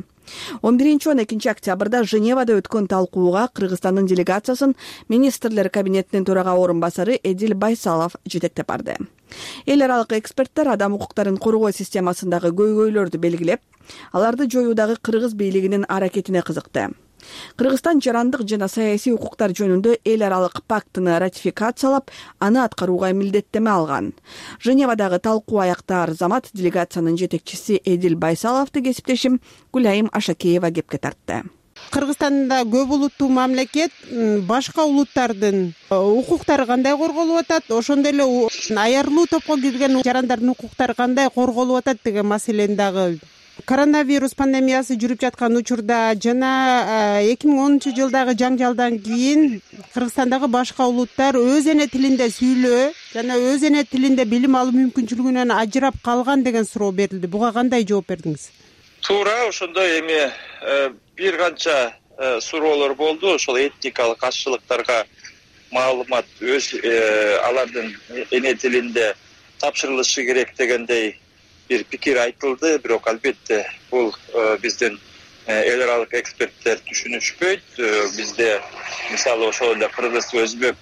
11-12 октябрда Женевада өткөн талкууга Кыргызстандын делегациясын министрлер кабинетинин төрага орун басары Эдил Байсалов жетектеп барды. Эл аралык эксперттер адам укуктарын коргоо системасындагы көйгөйлөрдү белгилеп, аларды жоюудагы кыргыз бийлигинин аракетине кызыкты. Кыргызстан жарандык жана саясий укуктар жөнүндө эл аралык пактыны ратификациялап, аны аткарууга милдеттеме алган. Женевадагы талкуу аяктаар замат делегациянын жетекчиси Эдил Байсаловду кесиптешим Гүлайым Ашакеева кепке тартты. Кыргызстанда көп улуттуу мамлекет, башка улуттардын укуктары кандай корголуп атат, ошондой эле аярлуу топко кирген жарандардын укуктары кандай корголуп атат деген маселени дагы коронавирус пандемиясы жүрүп жаткан учурда жана 2010 жылдагы жаңжалдан кийин Кыргызстандагы башка улуттар өз эне тилинде сүйлөө жана өз эне тилинде билим алуу мүмкүнчүлүгүнөн ажырап калган деген суроо берилди. Буга кандай жооп бердиңиз? Туура, ошондой эми бир канча суроолор болду. Ошол этникалык каршылыктарга маалымат өз алардын эне тилинде тапшырылышы керек дегендей bir pikir айтылды, бирок албетте бул биздин эл аралык эксперттер түшүнүшпөйт. Бизде мисалы ошол эле кыргыз, өзбек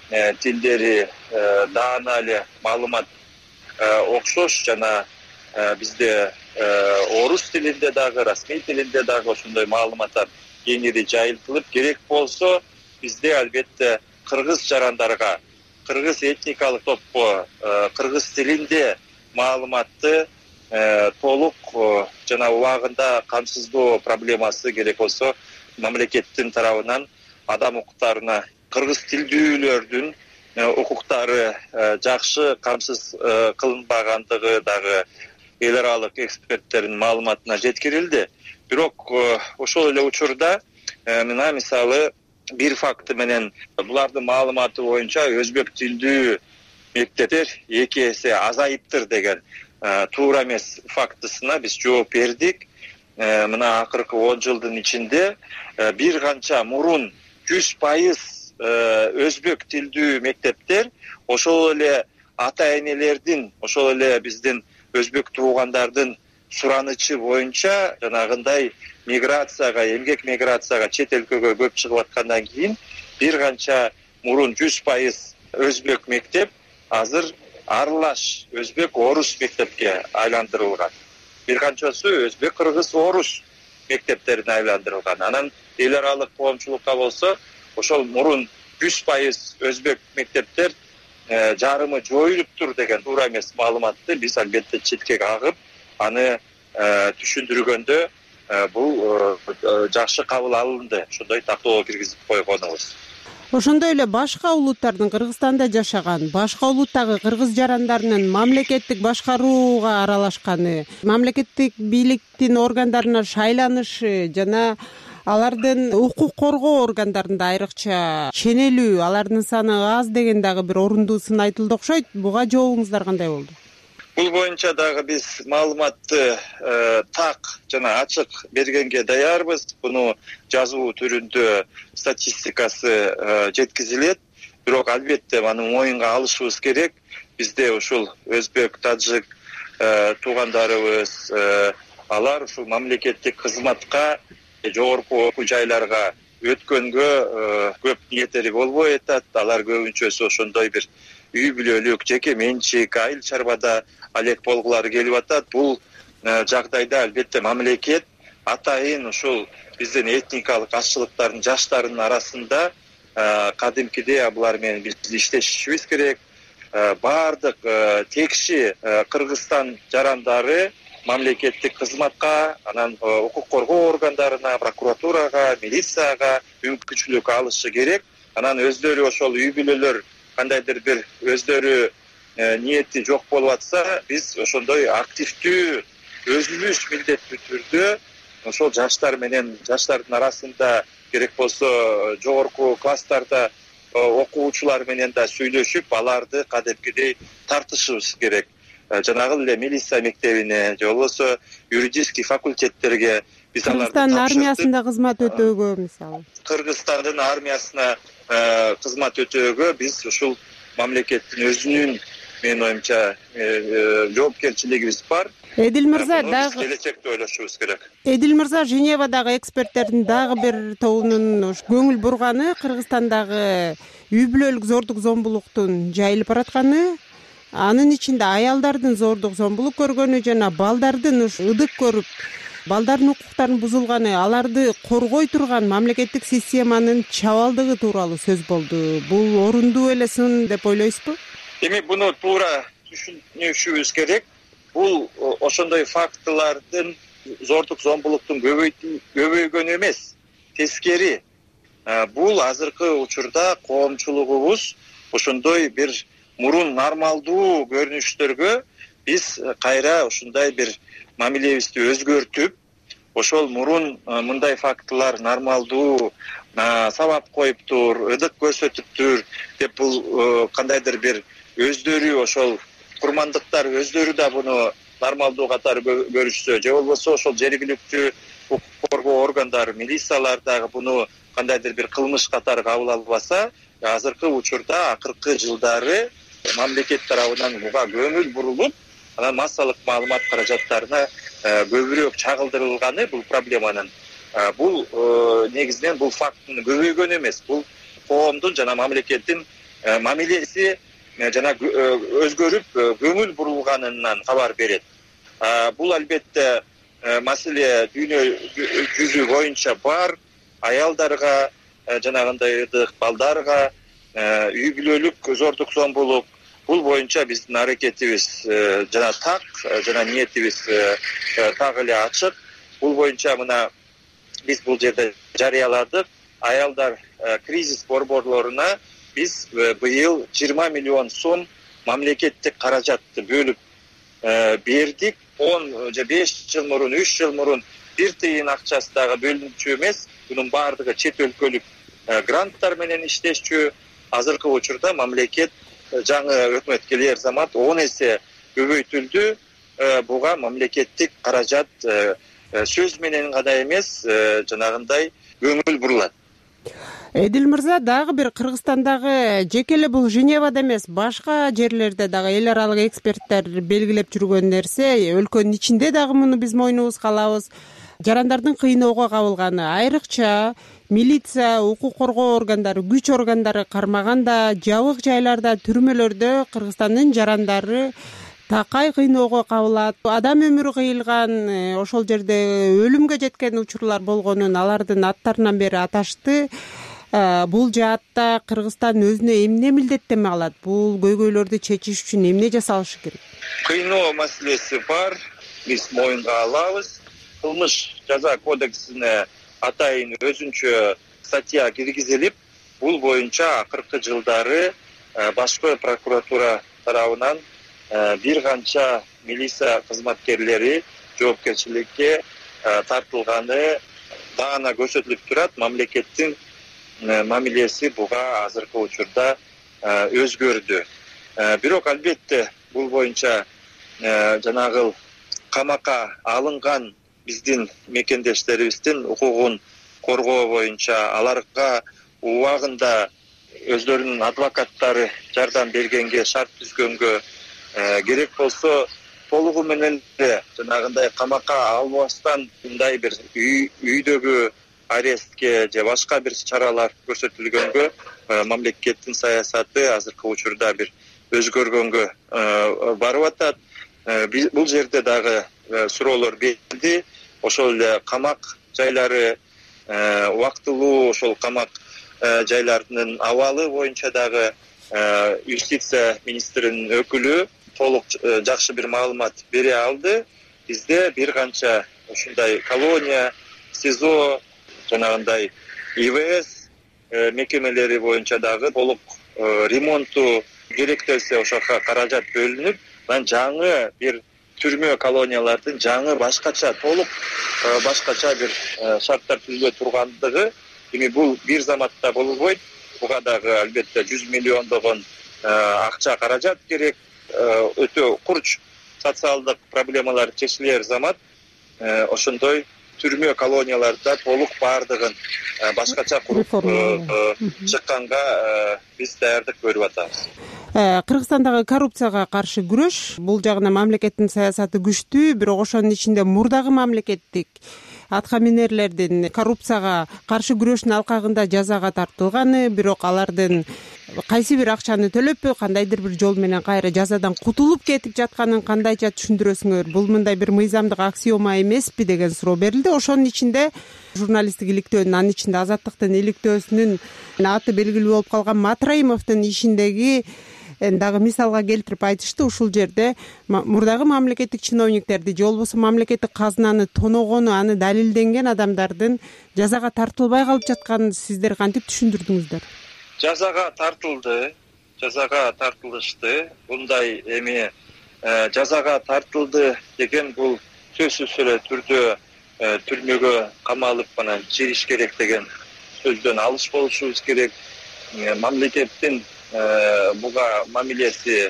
тилдери даана эле маалымат окшош жана бизде орус тилинде дагы, расмий тилинде дагы ошондой маалыматтар кеңири жайылтылып, керек болсо бизде албетте кыргыз жарандарга, кыргыз этникалык топко кыргыз тилинде маалыматты толук жана убагында камсыздоо проблемасы керек болсо мамлекеттин тарабынан адам укуктарына кыргыз тилдүүлөрдүн укуктары жакшы камсыз кылынбагандыгы дагы эл аралык эксперттердин маалыматына жеткирилди. Бирок ошол эле учурда мына мисалы бир факты менен булардын маалыматы боюнча өзбек тилдүү мектептер 2 эсе азайыптыр деген туура эмес фактысына биз жооп бердик. Мына акыркы 10 жылдын ичинде бир канча мурун 100% өзбек тилдүү мектептер ошол эле ата энелердин, ошол эле биздин өзбек туугандардын суранычы боюнча жанагындай миграцияга, эмгек миграцияга чет өлкөгө көп чыгып аткандан кийин бир канча мурун 100% өзбек мектеп азыр аралаш өзбек орус мектепке айландырылган. Бир канчасы өзбек, кыргыз, орус мектептерине айландырылган. Анан эл аралык коомчулукка болсо ошол мурун 100% өзбек мектептер жарымы жоюлуптур деген туура эмес маалыматты биз албетте четке кагып аны түшүндүргөндө бул жакшы кабыл алынды, ошондой тактоого киргизип койгонубуз. Ошондой эле башка улуттардын Кыргызстанда жашаган башка улуттагы кыргыз жарандарынын мамлекеттик башкарууга аралашканы, мамлекеттик бийликтин органдарына шайланышы жана алардын укук коргоо органдарында айрыкча ченелүү, алардын саны аз деген дагы бир орундуу сын айтылды окшойт. Буга жообуңуздар кандай болду? Бул боюнча дагы биз маалыматты так жана ачык бергенге даярбыз. Буну жазуу түрүндө статистикасы жеткизилет. Бирок албетте аны моюнга алышыбыз керек. Бизде ушул өзбек, тажик туугандарыбыз алар ушул мамлекеттик кызматка, жогорку окуу жайларга өткөнгө көп ниеттери болбой атат. Алар көбүнчөсү ошондой бир үй бүлөлүк, жеке менчик, айыл чарбада алек болгулары келип атат. Бул жагдайда албетте мамлекет атайын ушул биздин этникалык азчылыктардын жаштарынын арасында кадимкидей булар менен биз иштешибиз керек. Баардык текши Кыргызстан жарандары мамлекеттик кызматка, анан укук коргоо органдарына, прокуратурага, милицияга мүмкүнчүлүк алышы керек. Анан өздөрү ошол үй бүлөлөр кандайдыр бир өздөрү ниети жок болуп атса, биз ошондой активдүү өзүбүз милдеттүү түрдө ошол жаштар менен жаштардын арасында керек болсо жогорку класстарда окуучулар менен да сүйлөшүп, аларды кадимкидей тартышыбыз керек. Жанагы эле милиция мектебине же болбосо юридический факультеттерге биз аларды Кыргызстан армиясында кызмат өтөөгө, мисалы Кыргызстандын армиясына кызмат өтөөгө биз ушул мамлекеттин өзүнүн, менин оюмча, жоопкерчилигибиз бар. Эдил мырза дагы келечекте ойлошубуз керек. Эдил мырза, Женевадагы эксперттердин дагы бир тобунун көңүл бурганы Кыргызстандагы үй бүлөлүк зордук зомбулуктун жайылып баратканы, анын ичинде аялдардын зордук зомбулук көргөнү жана балдардын ыдык көрүп, балдардын укуктарынын бузулганы, аларды коргой турган мамлекеттик системанын чабалдыгы тууралуу сөз болду. Бул орундуу эле сын деп ойлойсузбу? Эми буну туура түшүнүшүбүз керек. Бул ошондой фактылардын зордук зомбулуктун көбөйгөнү эмес, тескери. Бул азыркы учурда коомчулугубуз ошондой бир мурун нормалдуу көрүнүштөргө биз кайра ушундай бир мамилебизди өзгөртүп, ошол мурун мындай фактылар нормалдуу сабап коюптур, ыдык көрсөтүптүр деп бул кандайдыр бир өздөрү ошол курмандыктар өздөрү да буну нормалдуу катары көрүшсө, же болбосо ошол жергиликтүү укук коргоо органдары, милициялар дагы буну кандайдыр бир кылмыш катары кабыл албаса, азыркы учурда акыркы жылдары мамлекет тарабынан буга көңүл бурулуп, анан массалык маалымат каражаттарына көбүрөөк чагылдырылганы бул проблеманын. Бул негизинен бул факттын көбөйгөнү эмес, бул коомдун жана мамлекеттин мамилеси жана өзгөрүп көңүл бурулганынан кабар берет. Бул албетте маселе дүйнө жүзү боюнча бар. Аялдарга, жанагындай ыдык, балдарга үй бүлөлүк зордук зомбулук, бул боюнча биздин аракетибиз жана так, жана ниетибиз так эле ачык. Бул боюнча мына биз бул жерде жарыяладык. Аялдар кризис борборлоруна биз быйыл 20 миллион сом мамлекеттик каражатты бөлүп бердик. 10 же 5 жыл мурун, 3 жыл мурун бир тыйын акчасы дагы бөлүнчү эмес. Бунун баардыгы чет өлкөлүк гранттар менен иштешчү. Азыркы учурда мамлекет жаңы өкмөт келер замат 10 эсе көбөйтүлдү. Буга мамлекеттик каражат сөз менен гана эмес, жанагындай көңүл бурулат. Эдил мырза, дагы бир Кыргызстандагы жеке эле бул Женевада эмес, башка жерлерде дагы эл аралык эксперттер белгилеп жүргөн нерсе, өлкөнүн ичинде дагы муну биз мойнубузга алабыз. Жарандардын кыйноого кабылганы, айрыкча милиция, укук коргоо органдары, күч органдары кармаганда, жабык жайларда, түрмөлөрдө Кыргызстандын жарандары такай кыйноого кабылат, адам өмүрү кыйылган, ошол жерде өлүмгө жеткен учурлар болгонун алардын аттарынан бери аташты. Бул жаатта Кыргызстан өзүнө эмне милдеттенме алат? Бул көйгөйлөрдү чечиш үчүн эмне жасалышы керек? Кыйноо маселеси бар, биз моюнга алабыз. Кылмыш жаза кодексине атайын өзүнчө статья киргизилип, бул боюнча акыркы жылдары башкы прокуратура тарабынан бир канча милиция кызматкерлери жоопкерчиликке тартылганы даана көрсөтүлүп турат. Мамлекеттин мамилеси буга азыркы учурда өзгөрдү. Бирок албетте бул боюнча жанагы камакка алынган биздин мекендештерибиздин укугун коргоо боюнча аларга убагында өздөрүнүн адвокаттары жардам бергенге, шарт түзгөнгө керек болсо толугу менен жанагындай камакка албастан мындай бир үйдөгү арестке же башка бир чаралар көрсөтүлгөнгө мамлекеттин саясаты азыркы учурда бир өзгөргөнгө барып атат. Бул жерде дагы суроолор берилди. Ошол эле камак жайлары убактылуу ошол камак жайларынын абалы боюнча дагы юстиция министринин өкүлү толук жакшы бир маалымат бере алды. Бизде бир канча ушундай колония, СИЗО, жанагындай ИВС мекемелери боюнча дагы толук ремонту керектелсе ошого каражат бөлүнүп, жаңы бир түрмө колониялардын жаңы башкача толук башкача бир шарттар түзүлө тургандыгы, эми бул бир заматта болбойт. Буга дагы албетте 100 миллиондогон акча каражат керек. Өтө курч социалдык проблемалар чечилер замат ошондой түрмө колонияларда толук баардыгын башкача куруп чыкканга биз даярдык көрүп атабыз. Кыргызстандагы коррупцияга каршы күрөш бул жагына мамлекеттин саясаты күчтүү, бирок ошонун ичинде мурдагы мамлекеттик атка минерлердин коррупцияга каршы күрөштүн алкагында жазага тартылганы, бирок алардын кайсы бир акчаны төлөппү, кандайдыр бир жол менен кайра жазадан кутулуп кетип жатканын кандайча түшүндүрөсүңөр? Бул мындай бир мыйзамдык аксиома эмеспи деген суроо берилди. Ошонун ичинде журналисттик иликтөөнүн, анын ичинде Азаттыктын иликтөөсүнүн аты белгилүү болуп калган Матраимовдун ишиндеги дагы мисалга келтирип айтышты. Ушул жерде мурдагы мамлекеттик чиновниктерди же болбосо мамлекеттик казынаны тоногону, аны далилденген адамдардын жазага тартылбай калып жатканын сиздер кантип түшүндүрдүңүздөр? Жазага тартылды, жазага тартылышты. Bunday эми жазага тартылды деген бул сөзсүз эле түрдө түрмөгө камалып анан жириш керек деген сөздөн алыс болушубуз керек. Мамлекеттин буга мамилеси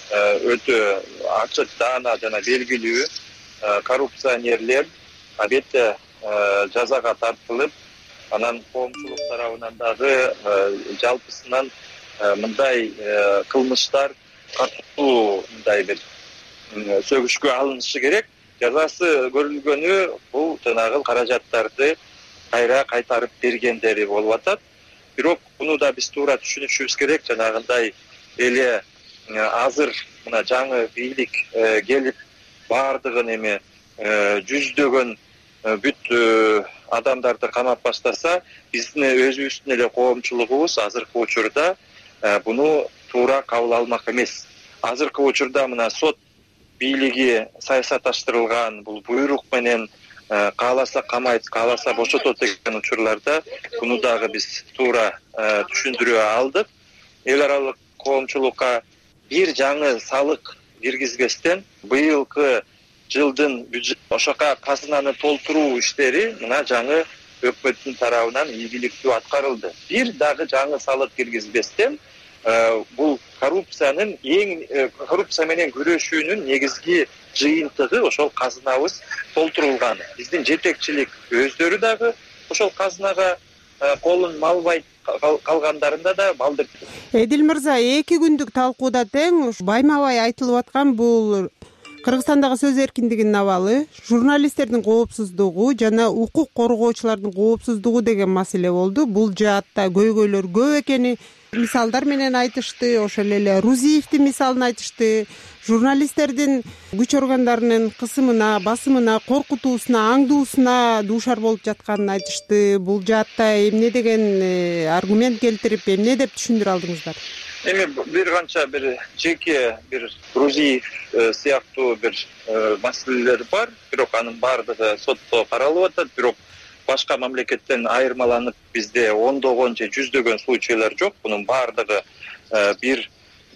өтө ачык, даана жана белгилүү. Коррупционерлер албетте жазага тартылып, анан коомчулук тарабынан дагы жалпысынан мындай кылмыштар катуу мындай бир сөгүшкө алынышы керек. Жазасы көрүлгөнү бул жанагы каражаттарды кайра кайтарып бергендери болуп атат. Бирок муну да биз туура түшүнүшүбүз керек. Жанагындай эле азыр мына жаңы бийлик келип баардыгын эми жүздөгөн бүт адамдарды камап баштаса, биздин өзүбүздүн эле коомчулугубуз азыркы учурда буну туура кабыл алмак эмес. Азыркы учурда мына сот бийлиги саясатташтырылган, бул буйрук менен кааласа камайт, кааласа бошотот деген учурларда буну дагы биз туура түшүндүрө алдык. Эл аралык коомчулукка бир жаңы салык киргизбестен быйылкы жылдын бюджет ошока казынаны толтуруу иштери мына жаңы өкмөттүн тарабынан ийгиликтүү аткарылды. Бир дагы жаңы салык киргизбестен бул коррупциянын коррупция менен күрөшүүнүн негизги жыйынтыгы ошол казынабыз толтурулган. Биздин жетекчилик өздөрү дагы ошол казынага колун малбай калгандарында да балдырды. Эдил мырза, 2 күндүк талкууда тең байма бай айтылып аткан бул Кыргызстандагы сөз эркиндигинин абалы, журналисттердин коопсуздугу жана укук коргоочулардын коопсуздугу деген маселе болду. Бул жаатта көйгөйлөр көп экени мисалдар менен айтышты. Ошол эле Рузиевдин мисалын айтышты. Журналисттердин күч органдарынын кысымына, басымына, коркутуусуна, аңдуусуна дуушар болуп жатканын айтышты. Бул жаатта эмне деген аргумент келтирип, эмне деп түшүндүрө алдыңыздар? Эми бир канча бир жеке бир Рузиев сыяктуу бир маселелер бар, бирок анын баардыгы сотто каралып атат. Бирок башка мамлекеттен айырмаланып бизде ондогон же жүздөгөн случайлар жок. Бунун баардыгы бир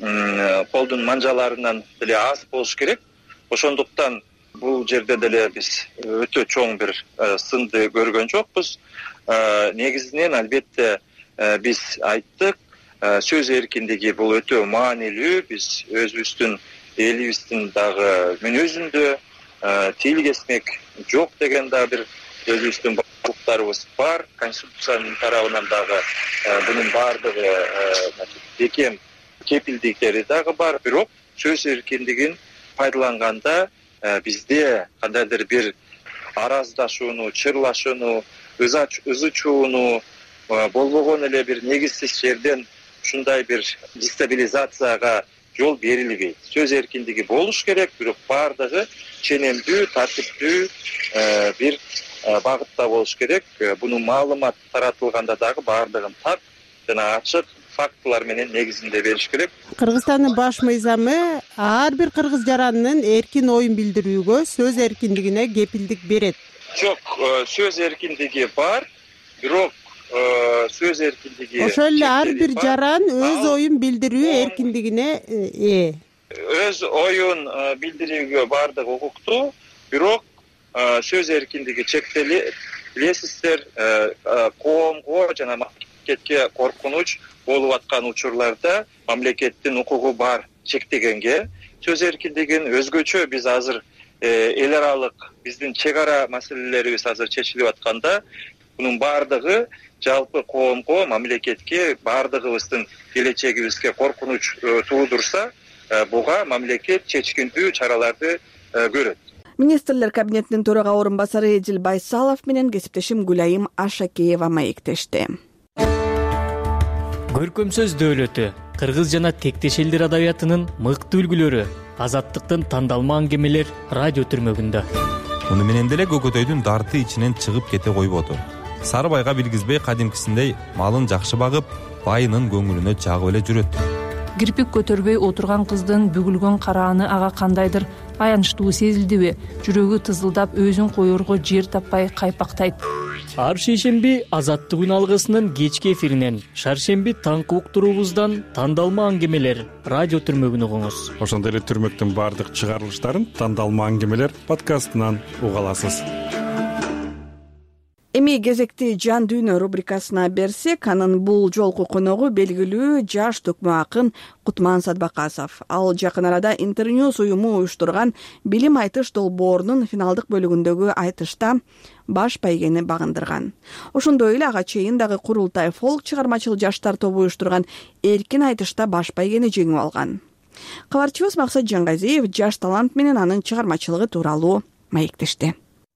колдун манжаларынан деле аз болуш керек. Ошондуктан бул жерде деле биз өтө чоң бир сынды көргөн жокпуз. Негизинен албетте биз айттык, сөз эркиндиги бул өтө маанилүү. Биз өзүбүздүн элибиздин дагы мүнөзүндө тил кесмек жок деген да бир өзүбүздүн укуктарыбыз бар. Конституциянын тарабынан дагы бунун баардыгы бекем кепилдиктери дагы бар. Бирок сөз эркиндигин пайдаланганда бизде кандайдыр бир араздашууну, чырлашууну, ызы чууну, болбогон эле бир негизсиз жерден ушундай бир дестабилизацияга жол берилбейт. Сөз эркиндиги болуш керек, бирок баардыгы ченемдүү, тартиптүү бир багытта болуш керек. Бунун маалымат таратылганда дагы баардыгын так жана ачык фактылар менен негизинде бериш керек. Кыргызстандын баш мыйзамы ар бир кыргыз жаранынын эркин оюн билдирүүгө, сөз эркиндигине кепилдик берет. Жок, сөз эркиндиги бар, бирок сөз эркиндиги ошол эле ар бир жаран өз оюн билдирүү эркиндигине ээ. Өз оюн билдирүүгө баардыгы укуктуу, бирок сөз эркиндиги чектелет. Билесиздер, коомго жана мамлекетке коркунуч болуп аткан учурларда мамлекеттин укугу бар чектегенге. Сөз эркиндигин өзгөчө биз азыр эл аралык биздин чек ара маселелерибиз азыр чечилип атканда, бунун баардыгы жалпы коомго, мамлекетке, баардыгыбыздын келечегибизге коркунуч туудурса, буга мамлекет чечкиндүү чараларды көрөт. Министрлер кабинетинин төрага орун басары Эдил Байсалов менен кесиптешим Гүлайым Ашакеева маектешти. Көркөм сөз дөөлөтү кыргыз жана тектеш элдер адабиятынын мыкты үлгүлөрү, азаттыктын тандалма аңгемелер радио түрмөгүндө. Муну менен деле көкөтөйдүн дарты ичинен чыгып кете койбоду. Сары байга билгизбей кадимкисиндей малын жакшы багып, байынын көңүлүнө жагып эле жүрөт. Кирпик көтөрбөй отурган кыздын бүгүлгөн карааны ага кандайдыр аянычтуу сезилдиби? Жүрөгү тызылдап өзүн коерго жер таппай кайпактайт. Ар шейшемби Азаттык алгысынын кечки эфиринен, шаршемби таңкы уктуруубуздан тандалма аңгемелер радио түрмөгүн угуңуз. Ошондой эле түрмөктүн баардык чыгарылыштарын тандалма аңгемелер подкастынан уга аласыз. Эми кезекти жан дүйнө рубрикасына берсек, анын бул жолку коногу белгилүү жаш төкмө акын Кутман Садбакасов. Ал жакын арада Интерньюз уюму уюштурган билим айтыш долбоорунун финалдык бөлүгүндөгү айтышта баш байгени багындырган. Ошондой эле ага чейин дагы Курултай фолк чыгармачыл жаштар тобу уюштурган эркин айтышта баш байгени жеңип алган. Кабарчыбыз Максат Жангазиев жаш талант менен анын чыгармачылыгы тууралуу маектешти.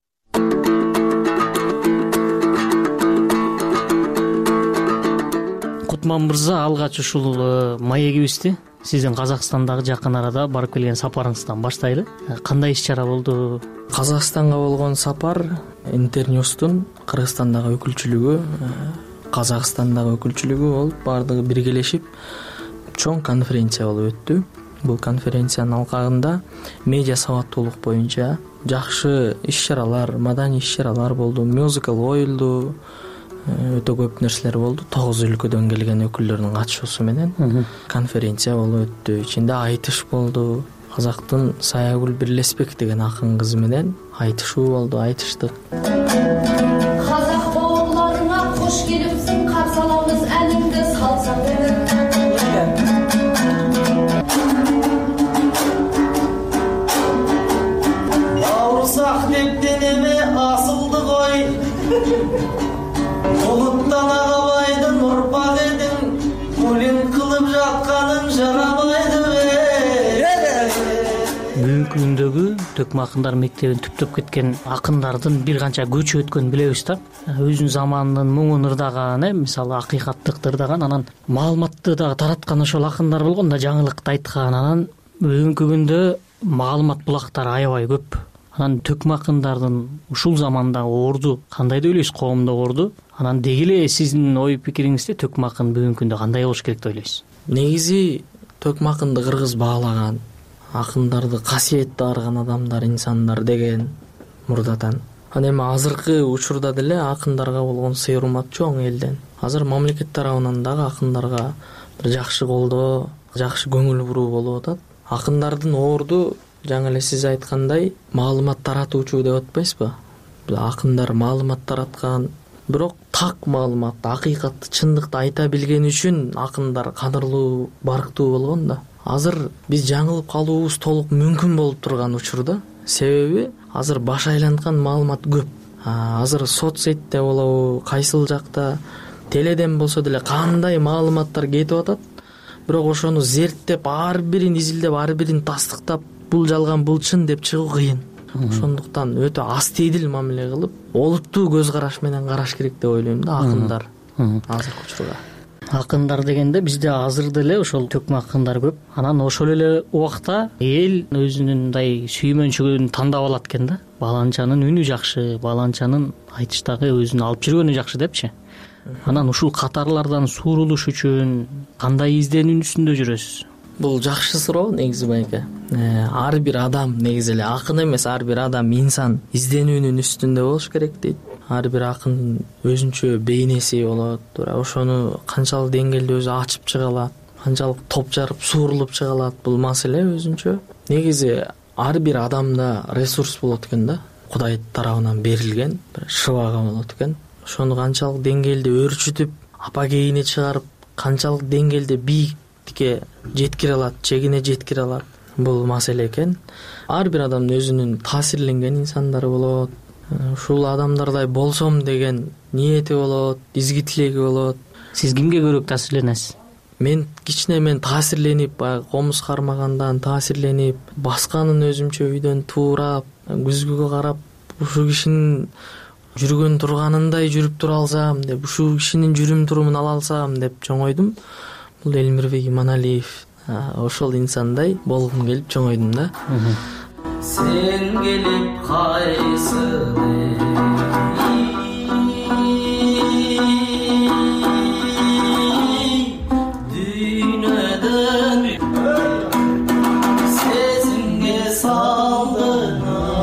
Кутман мырза, алгач ушул маегибизди сиздин Казакстандагы жакын арада барып келген сапарыңыздан баштайлы. Кандай иш-чара болду? Казакстанга болгон сапар Интерньюздун Кыргызстандагы өкүлчүлүгү, Казакстандагы өкүлчүлүгү болуп баардыгы биргелешип чоң конференция болуп өттү. Бул конференциянын алкагында медиа сабаттуулук боюнча жакшы иш-чаралар, маданий иш-чаралар болду, мюзикл коюлду. Өтө көп нерселер болду. 9 өлкөдөн келген өкүлдөрдүн катышуусу менен конференция болуп өттү. Ичинде айтыш болду. Казактын Саягүл Бирлеспек деген акын кызы менен айтышуу болду, айтыштык. Казак бауырларыңа кош келипсиң, каршы алабыз элиңди салсаң. Бауырсак деп денеме асылды кой. Улуттан агабайдын урпак эдиң, улин кылып жатканың жарабайды. күйүндөгү төкмө акындар мектебин түптөп кеткен акындардын бир канча көчү өткөнүн билебиз да. Өзүнүн заманынын муңун ырдаган, мисалы акыйкаттыкты ырдаган, анан маалыматты дагы тараткан ошол акындар болгон да, жаңылыкты айткан. Анан бүгүнкү күндө маалымат булактары аябай көп. Анан төкмө акындардын ушул замандагы орду кандай деп ойлойсуз, коомдогу орду? Анан деги эле сиздин ой пикириңизде төкмө акын бүгүнкү күндө кандай болуш керек деп ойлойсуз? Негизи төкмө акынды кыргыз баалаган, акындарды касиетти караган адамдар, инсандар деген мурдатан. Анан эми азыркы учурда деле акындарга болгон сый урмат чоң элден. Азыр мамлекет тарабынан дагы акындарга бир жакшы колдоо, жакшы көңүл буруу болуп атат. Акындардын орду жаңы эле сиз айткандай маалымат таратуучу деп атпайсызбы? Акындар маалымат тараткан, бирок так маалымат, акыйкатты, чындыкты айта билгени үчүн акындар кадырлуу, барктуу болгон да. Азыр биз жаңылып калуубуз толук мүмкүн болуп турган учурда. Себеби азыр баш айланткан маалымат көп. Азыр соцсетте болобу, кайсыл жакта, теледен болсо деле кандай маалыматтар кетип атат. Бирок ошону зерттеп, ар бирин изилдеп, ар бирин тастыктап, бул жалган, бул чын деп чыгуу кыйын. Ошондуктан өтө астидил мамиле кылып, олуттуу көз караш менен караш керек деп ойлойм да акындар азыркы учурда. Акындар дегенде бизде азыр деле ошол төкмө акындар көп. Анан ошол эле убакта эл өзүнүн мындай сүймөнчүгүн тандап алат экен да. Баланчанын үнү жакшы, баланчанын айтыштагы өзүнүн алып жүргөнү жакшы депчи. Анан ушул катарлардан суурулуш үчүн кандай изденүү үстүндө жүрөсүз? Бул жакшы суроо негизи байке. Ар бир адам негизи эле акын эмес, ар бир адам инсан изденүүнүн үстүндө болуш керек дейт. Ар бир акындын өзүнчө бейнеси болот, ошону канчалык деңгээлде өзү ачып чыга алат, канчалык топ жарып суурулуп чыга алат, бул маселе өзүнчө. Негизи ар бир адамда ресурс болот экен да, Кудай тарабынан берилген бир шыбага болот экен. Ошону канчалык деңгээлде өөрчүтүп, апогейине чыгарып, канчалык деңгээлде бийиктикке жеткире алат, чегине жеткире алат, бул маселе экен. Ар бир адамдын өзүнүн таасирленген инсандары болот. Ушул адамдардай болсом деген ниети болот, изги тилеги болот. Сиз кимге көбүрөөк таасирленесиз? Мен кичинемен таасирленип, комуз кармагандан таасирленип, басканын өзүмчө үйдөн туурап, күзгүгө карап, ушул кишинин жүргөн турганындай жүрүп тура алсам деп, ушул кишинин жүрүм турумун ала алсам деп чоңойдум. Бул Элмирбек Иманалиев, ошол инсандай болгум келип чоңойдум да. Сен келип кайсыны дүйнөдөн сезимге салдың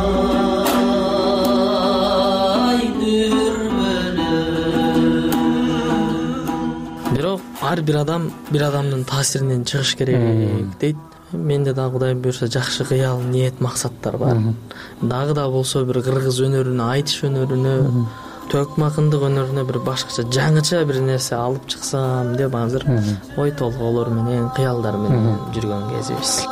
ай дүрбөлөп. Бирок ар бир адам бир адамдын таасиринен чыгыш керек дейт. Менде да Кудай буйрса жакшы кыял, ниет, максаттар бар. Дагы да болсо бир кыргыз өнөрүнө, айтыш өнөрүнө, төкмө акындык өнөрүнө бир башкача, жаңыча бир нерсе алып чыксам деп азыр ой толгоолор менен, кыялдар менен жүргөн кезибиз.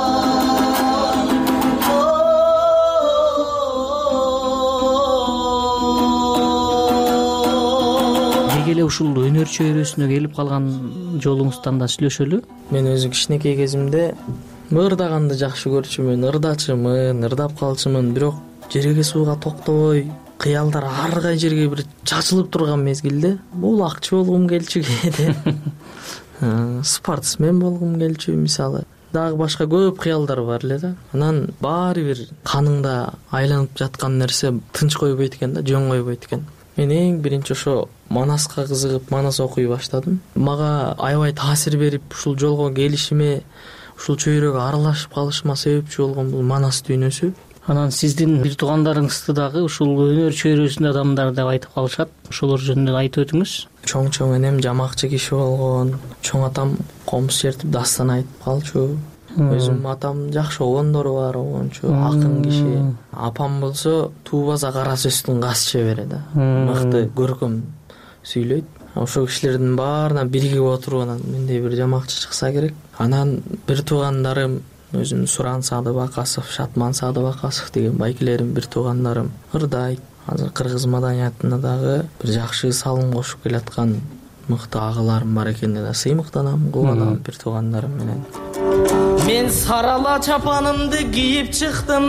Эле ушул өнөр чөйрөсүнө келип калган жолуңуздан да сүйлөшөлү. Мен өзү кичинекей кезимде ырдаганды жакшы көрчүмүн, ырдачымын, ырдап калчумун, бирок жерге сууга токтобой, кыялдар ар кай жерге бир чачылып турган мезгилде улакчы болгум келчү кээде. Спортсмен болгум келчү мисалы. Дагы башка көп кыялдар бар эле да. Анан баары бир каныңда айланып жаткан нерсе тынч койбойт экен да, жөн койбойт экен. Мен эң биринчи ошо Манаска кызыгып, Манас окуй баштадым. Мага аябай таасир берип, ушул жолго келишиме, ушул чөйрөгө аралашып калышыма себепчи болгон бул Манас дүйнөсү. Анан сиздин бир туугандарыңызды дагы ушул өнөр чөйрөсүндө адамдар деп айтып калышат. Ошолор жөнүндө айтып өтүңүз. Чоң энем жамакчы киши болгон, чоң атам комуз чертип дастан айтып калчу. Өзүм атам жакшы огондору бар, огончу, акын киши. Апам болсо Туубаза кара сөздүн каз чебери да. Мыкты, көркөм сүйлөйт. Ошол кишилердин баарына биригип отуруп анан мендей бир жамакчы чыкса керек. Анан бир туугандарым, өзүм Суран Садыбакасов, Шатман Садыбакасов деген байкелерим, бир туугандарым ырдайт. Азыр кыргыз маданиятына дагы бир жакшы салым кошуп келаткан мыкты агаларым бар экенине да сыймыктанам, кубанам бир туугандарым менен. мен сарала чапанымды кийип чыктым,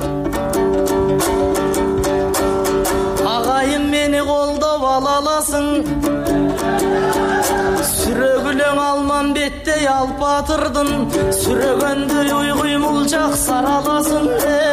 агайым мени колдоп ала аласың, сүрөгүлөң Алмамбеттей алып батырдын, сүрөгөндөй уйгуймулжак сараласың.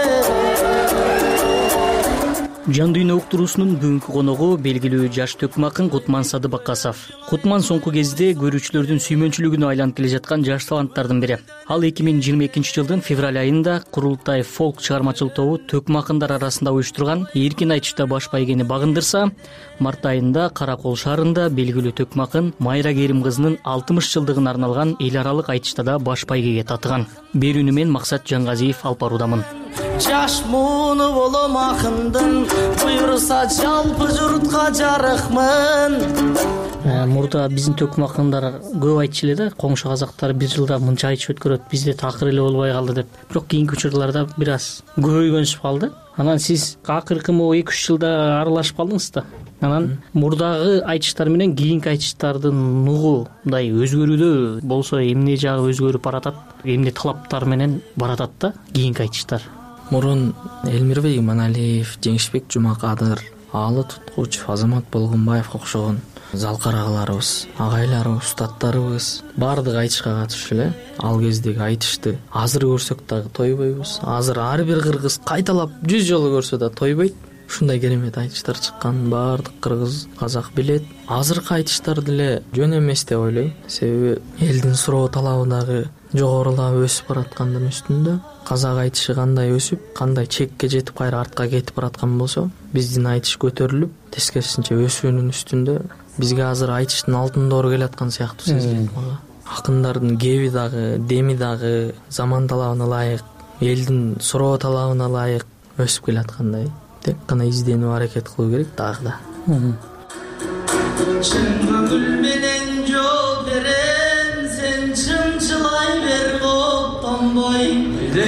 Жан дүйнө уктуруусунун бүгүнкү коногу белгилүү жаш төкмө акын Кутман Садыбакасов. Кутман соңку кезде көрүүчүлөрдүн сүймөнчүлүгүнө айланып келе жаткан жаш таланттардын бири. Ал 2022 жылдын февраль айында Курултай фолк чыгармачылык тобу төкмө акындар арасында уюштурган эркин айтышта баш байгени багындырса, март айында Каракол шаарында белгилүү төкмө акын Майра Керим кызынын 60 жылдыгына арналган эл аралык айтыштада баш байгеге татыган. Берүүнү мен Максат Жангазиев алып баруудамын. Жаш мууну болом акындын, буйруса жалпы журтка жарыкмын. Мурда биздин төкмө акындар көп айтчу эле да, коңшу казактар бир жылда мынча айтыш өткөрөт, бизде такыр эле болбой калды деп. Бирок кийинки учурларда бир аз көбөйгөнүшүп калды. Анан сиз акыркы 2-3 жылда аралашып калдыңыз да. Анан мурдагы айтыштар менен кийинки айтыштардын нугу мындай өзгөрүүдө болсо эмне жагы өзгөрүп баратат, эмне талаптар менен баратат да кийинки айтыштар? Мурун Элмирбек Иманалиев, Жеңишбек Жумакадыр, Аалы Туткучев, Азамат Болгонбаевге окшогон залкарагыларыбыз, агайларыбыз, устаттарыбыз баардыгы айтышка катышчу эле. Ал кездеги айтышты азыр көрсөк дагы тойбойбуз. Азыр ар бир кыргыз кайталап 100 жолу көрсө да тойбойт. Ушундай керемет айтыштар чыккан баардык кыргыз, казак билет. Азыркы айтыштар деле жөн эмес деп ойлойм. Себеби элдин суроо талабы дагы жогорулап өсүп бараткандын үстүндө. Казак айтышы кандай өсүп, кандай чекке жетип кайра артка кетип бараткан болсо, биздин айтыш көтөрүлүп, тескерисинче өсүүнүн үстүндө бизге азыр айтыштын алтын доору келаткан сыяктуу сезилет мага. Акындардын кеби дагы, деми дагы заман талабына ылайык, элдин суроо талабына ылайык өсүп келаткандай. Тек гана изденип аракет кылуу керек дагы да. Чын көңүл менен жол берем, сен чымчылай бер коптонбой.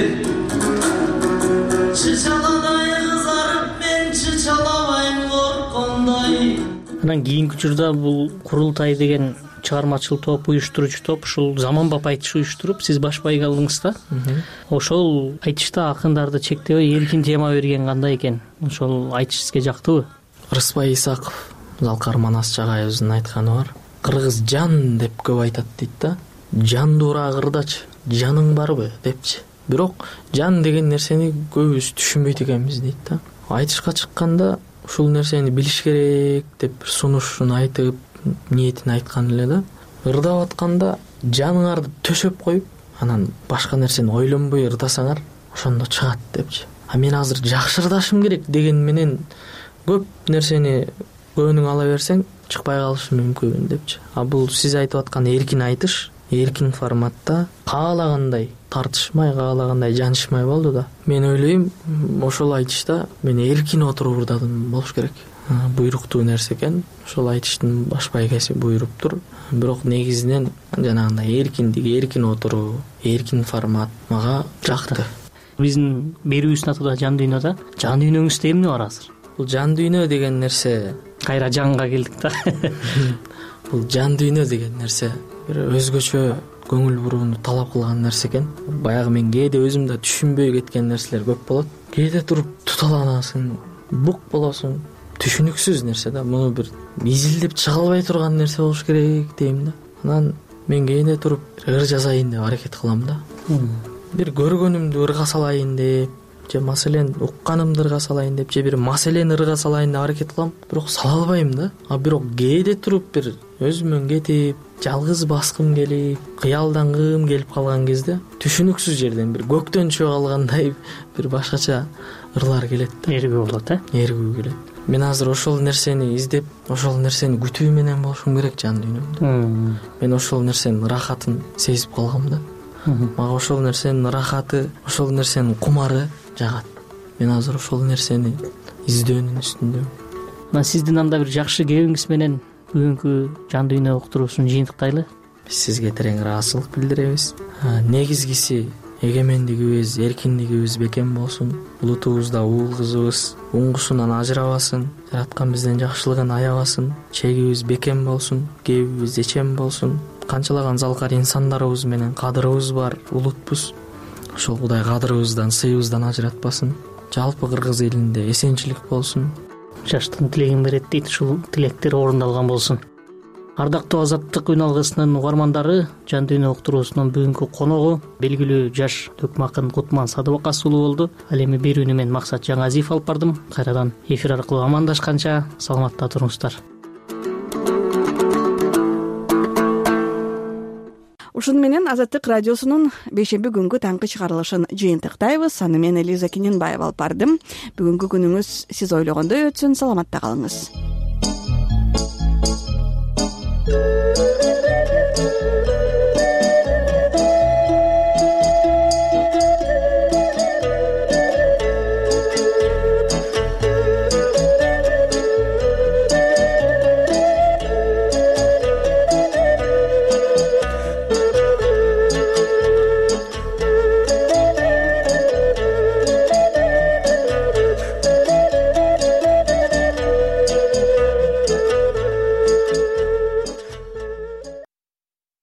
Чычаладай кызарып мен чычалабайм корккондой. Анан кийинки учурда бул Курултай деген чыгармачыл топ, уюштуруучу топ ушул заманбап айтыш уюштуруп, сиз баш байга алдыңыз да. Ошол айтышта акындарды чектебей эркин тема берген кандай экен? Ошол айтыш сизге жактыбы? Рыспай Исаков, Залкар Манас Жагайыбыздын айтканы бар. Кыргыз жан деп көп айтат дейт да. Жандуура кырдачы, жаның барбы депчи. Бирок жан деген нерсени көбүбүз түшүнбөйт экенбиз дейт да. Айтышка чыкканда ушул нерсени билиш керек деп бир сунушун айтып, ниетин айткан эле да. Ырдап атканда жаныңарды төшөп коюп, анан башка нерсени ойлонбой ырдасаңар, ошондо чыгат депчи. А мен азыр жакшы ырдашым керек деген менен көп нерсени көңүлүң ала берсең, чыкпай калышы мүмкүн депчи. А бул сиз айтып аткан эркин айтыш, эркин форматта каалагандай тартышмай, каалагандай жанышмай болду да. Мен ойлойм, ошол айтышта мен эркин отуруп ырдадым болуш керек. Буйруктуу нерсе экен. Ошол айтыштын баш байгеси буйруптур. Бирок негизинен жанагындай эркиндик, эркин отуруу, эркин формат мага жакты. Биздин берүүбүздүн аты да Жан дүйнөдө. Жан дүйнөңүздө эмне бар азыр? Бул жан дүйнө деген нерсе кайра жанга келдик да. Бул жан дүйнө деген нерсе бир өзгөчө көңүл бурууну талап кылган нерсе экен. Баягы мен кээде өзүм да түшүнбөй кеткен нерселер көп болот. Кээде туруп туталанасың, бук болосуң. Түшүнүксүз нерсе да. Муну бир изилдеп чыга албай турган нерсе болуш керек дейм да. Анан мен кээде туруп ыр жазайын деп аракет кылам да. Бир көргөнүмдү ырга салайын деп, же маселен укканымды ырга салайын деп, же бир маселени ырга салайын деп аракет кылам. Бирок сала албайм да. А бирок кээде туруп бир өзүмөн кетип, жалгыз баскым келип, кыялдангым келип калган кезде түшүнүксүз жерден бир көктөн чыга калгандай бир башкача ырлар келет да. Эргүү болот, Эргүү келет. Мен азыр ошол нерсени издеп, ошол нерсени күтүү менен болушум керек жан дүйнөмдө. Мен ошол нерсенин рахатын сезип калгам да. Мага ошол нерсенин рахаты, ошол нерсенин кумары жагат. Мен азыр ошол нерсени издөөнүн үстүндөмүн. Мына сиздин анда бир жакшы кебиңиз менен бүгүнкү Жан дүйнө уктуруусун жыйынтыктайлы. Биз сизге терең ыраазычылык билдиребиз. Негизгиси эгемендигибиз, эркиндигибиз бекем болсун. Улутубузда уул кызыбыз уңгусунан ажырабасын, жараткан бизден жакшылыгын аябасын. Чегибиз бекем болсун, кебибиз эчем болсун. канчалаган залкар инсандарыбыз менен кадырыбыз бар улутпуз. Ошол Кудай кадырыбыздан, сыйыбыздан ажыратпасын. Жалпы кыргыз элинде эсенчилик болсун. Жаштын тилегин берет дейт, ушул тилектер орундалган болсун. Ардактуу Азаттык үн алгысынын угармандары, Жан дүйнө уктуруусунун бүгүнкү коногу белгилүү жаш төкмө акын Кутман Садыбакас уулу болду. Ал эми берүүнү мен Максат Жаңазиев алып бардым. Кайрадан эфир аркылуу амандашканча саламатта туруңуздар. Ушуну менен Азаттык радиосунун бейшемби күнгү таңкы чыгарылышын жыйынтыктайбыз. Аны мен Элиза Кененбаева алып бардым. Бүгүнкү күнүңүз сиз ойлогондой өтсүн. Саламатта калыңыз.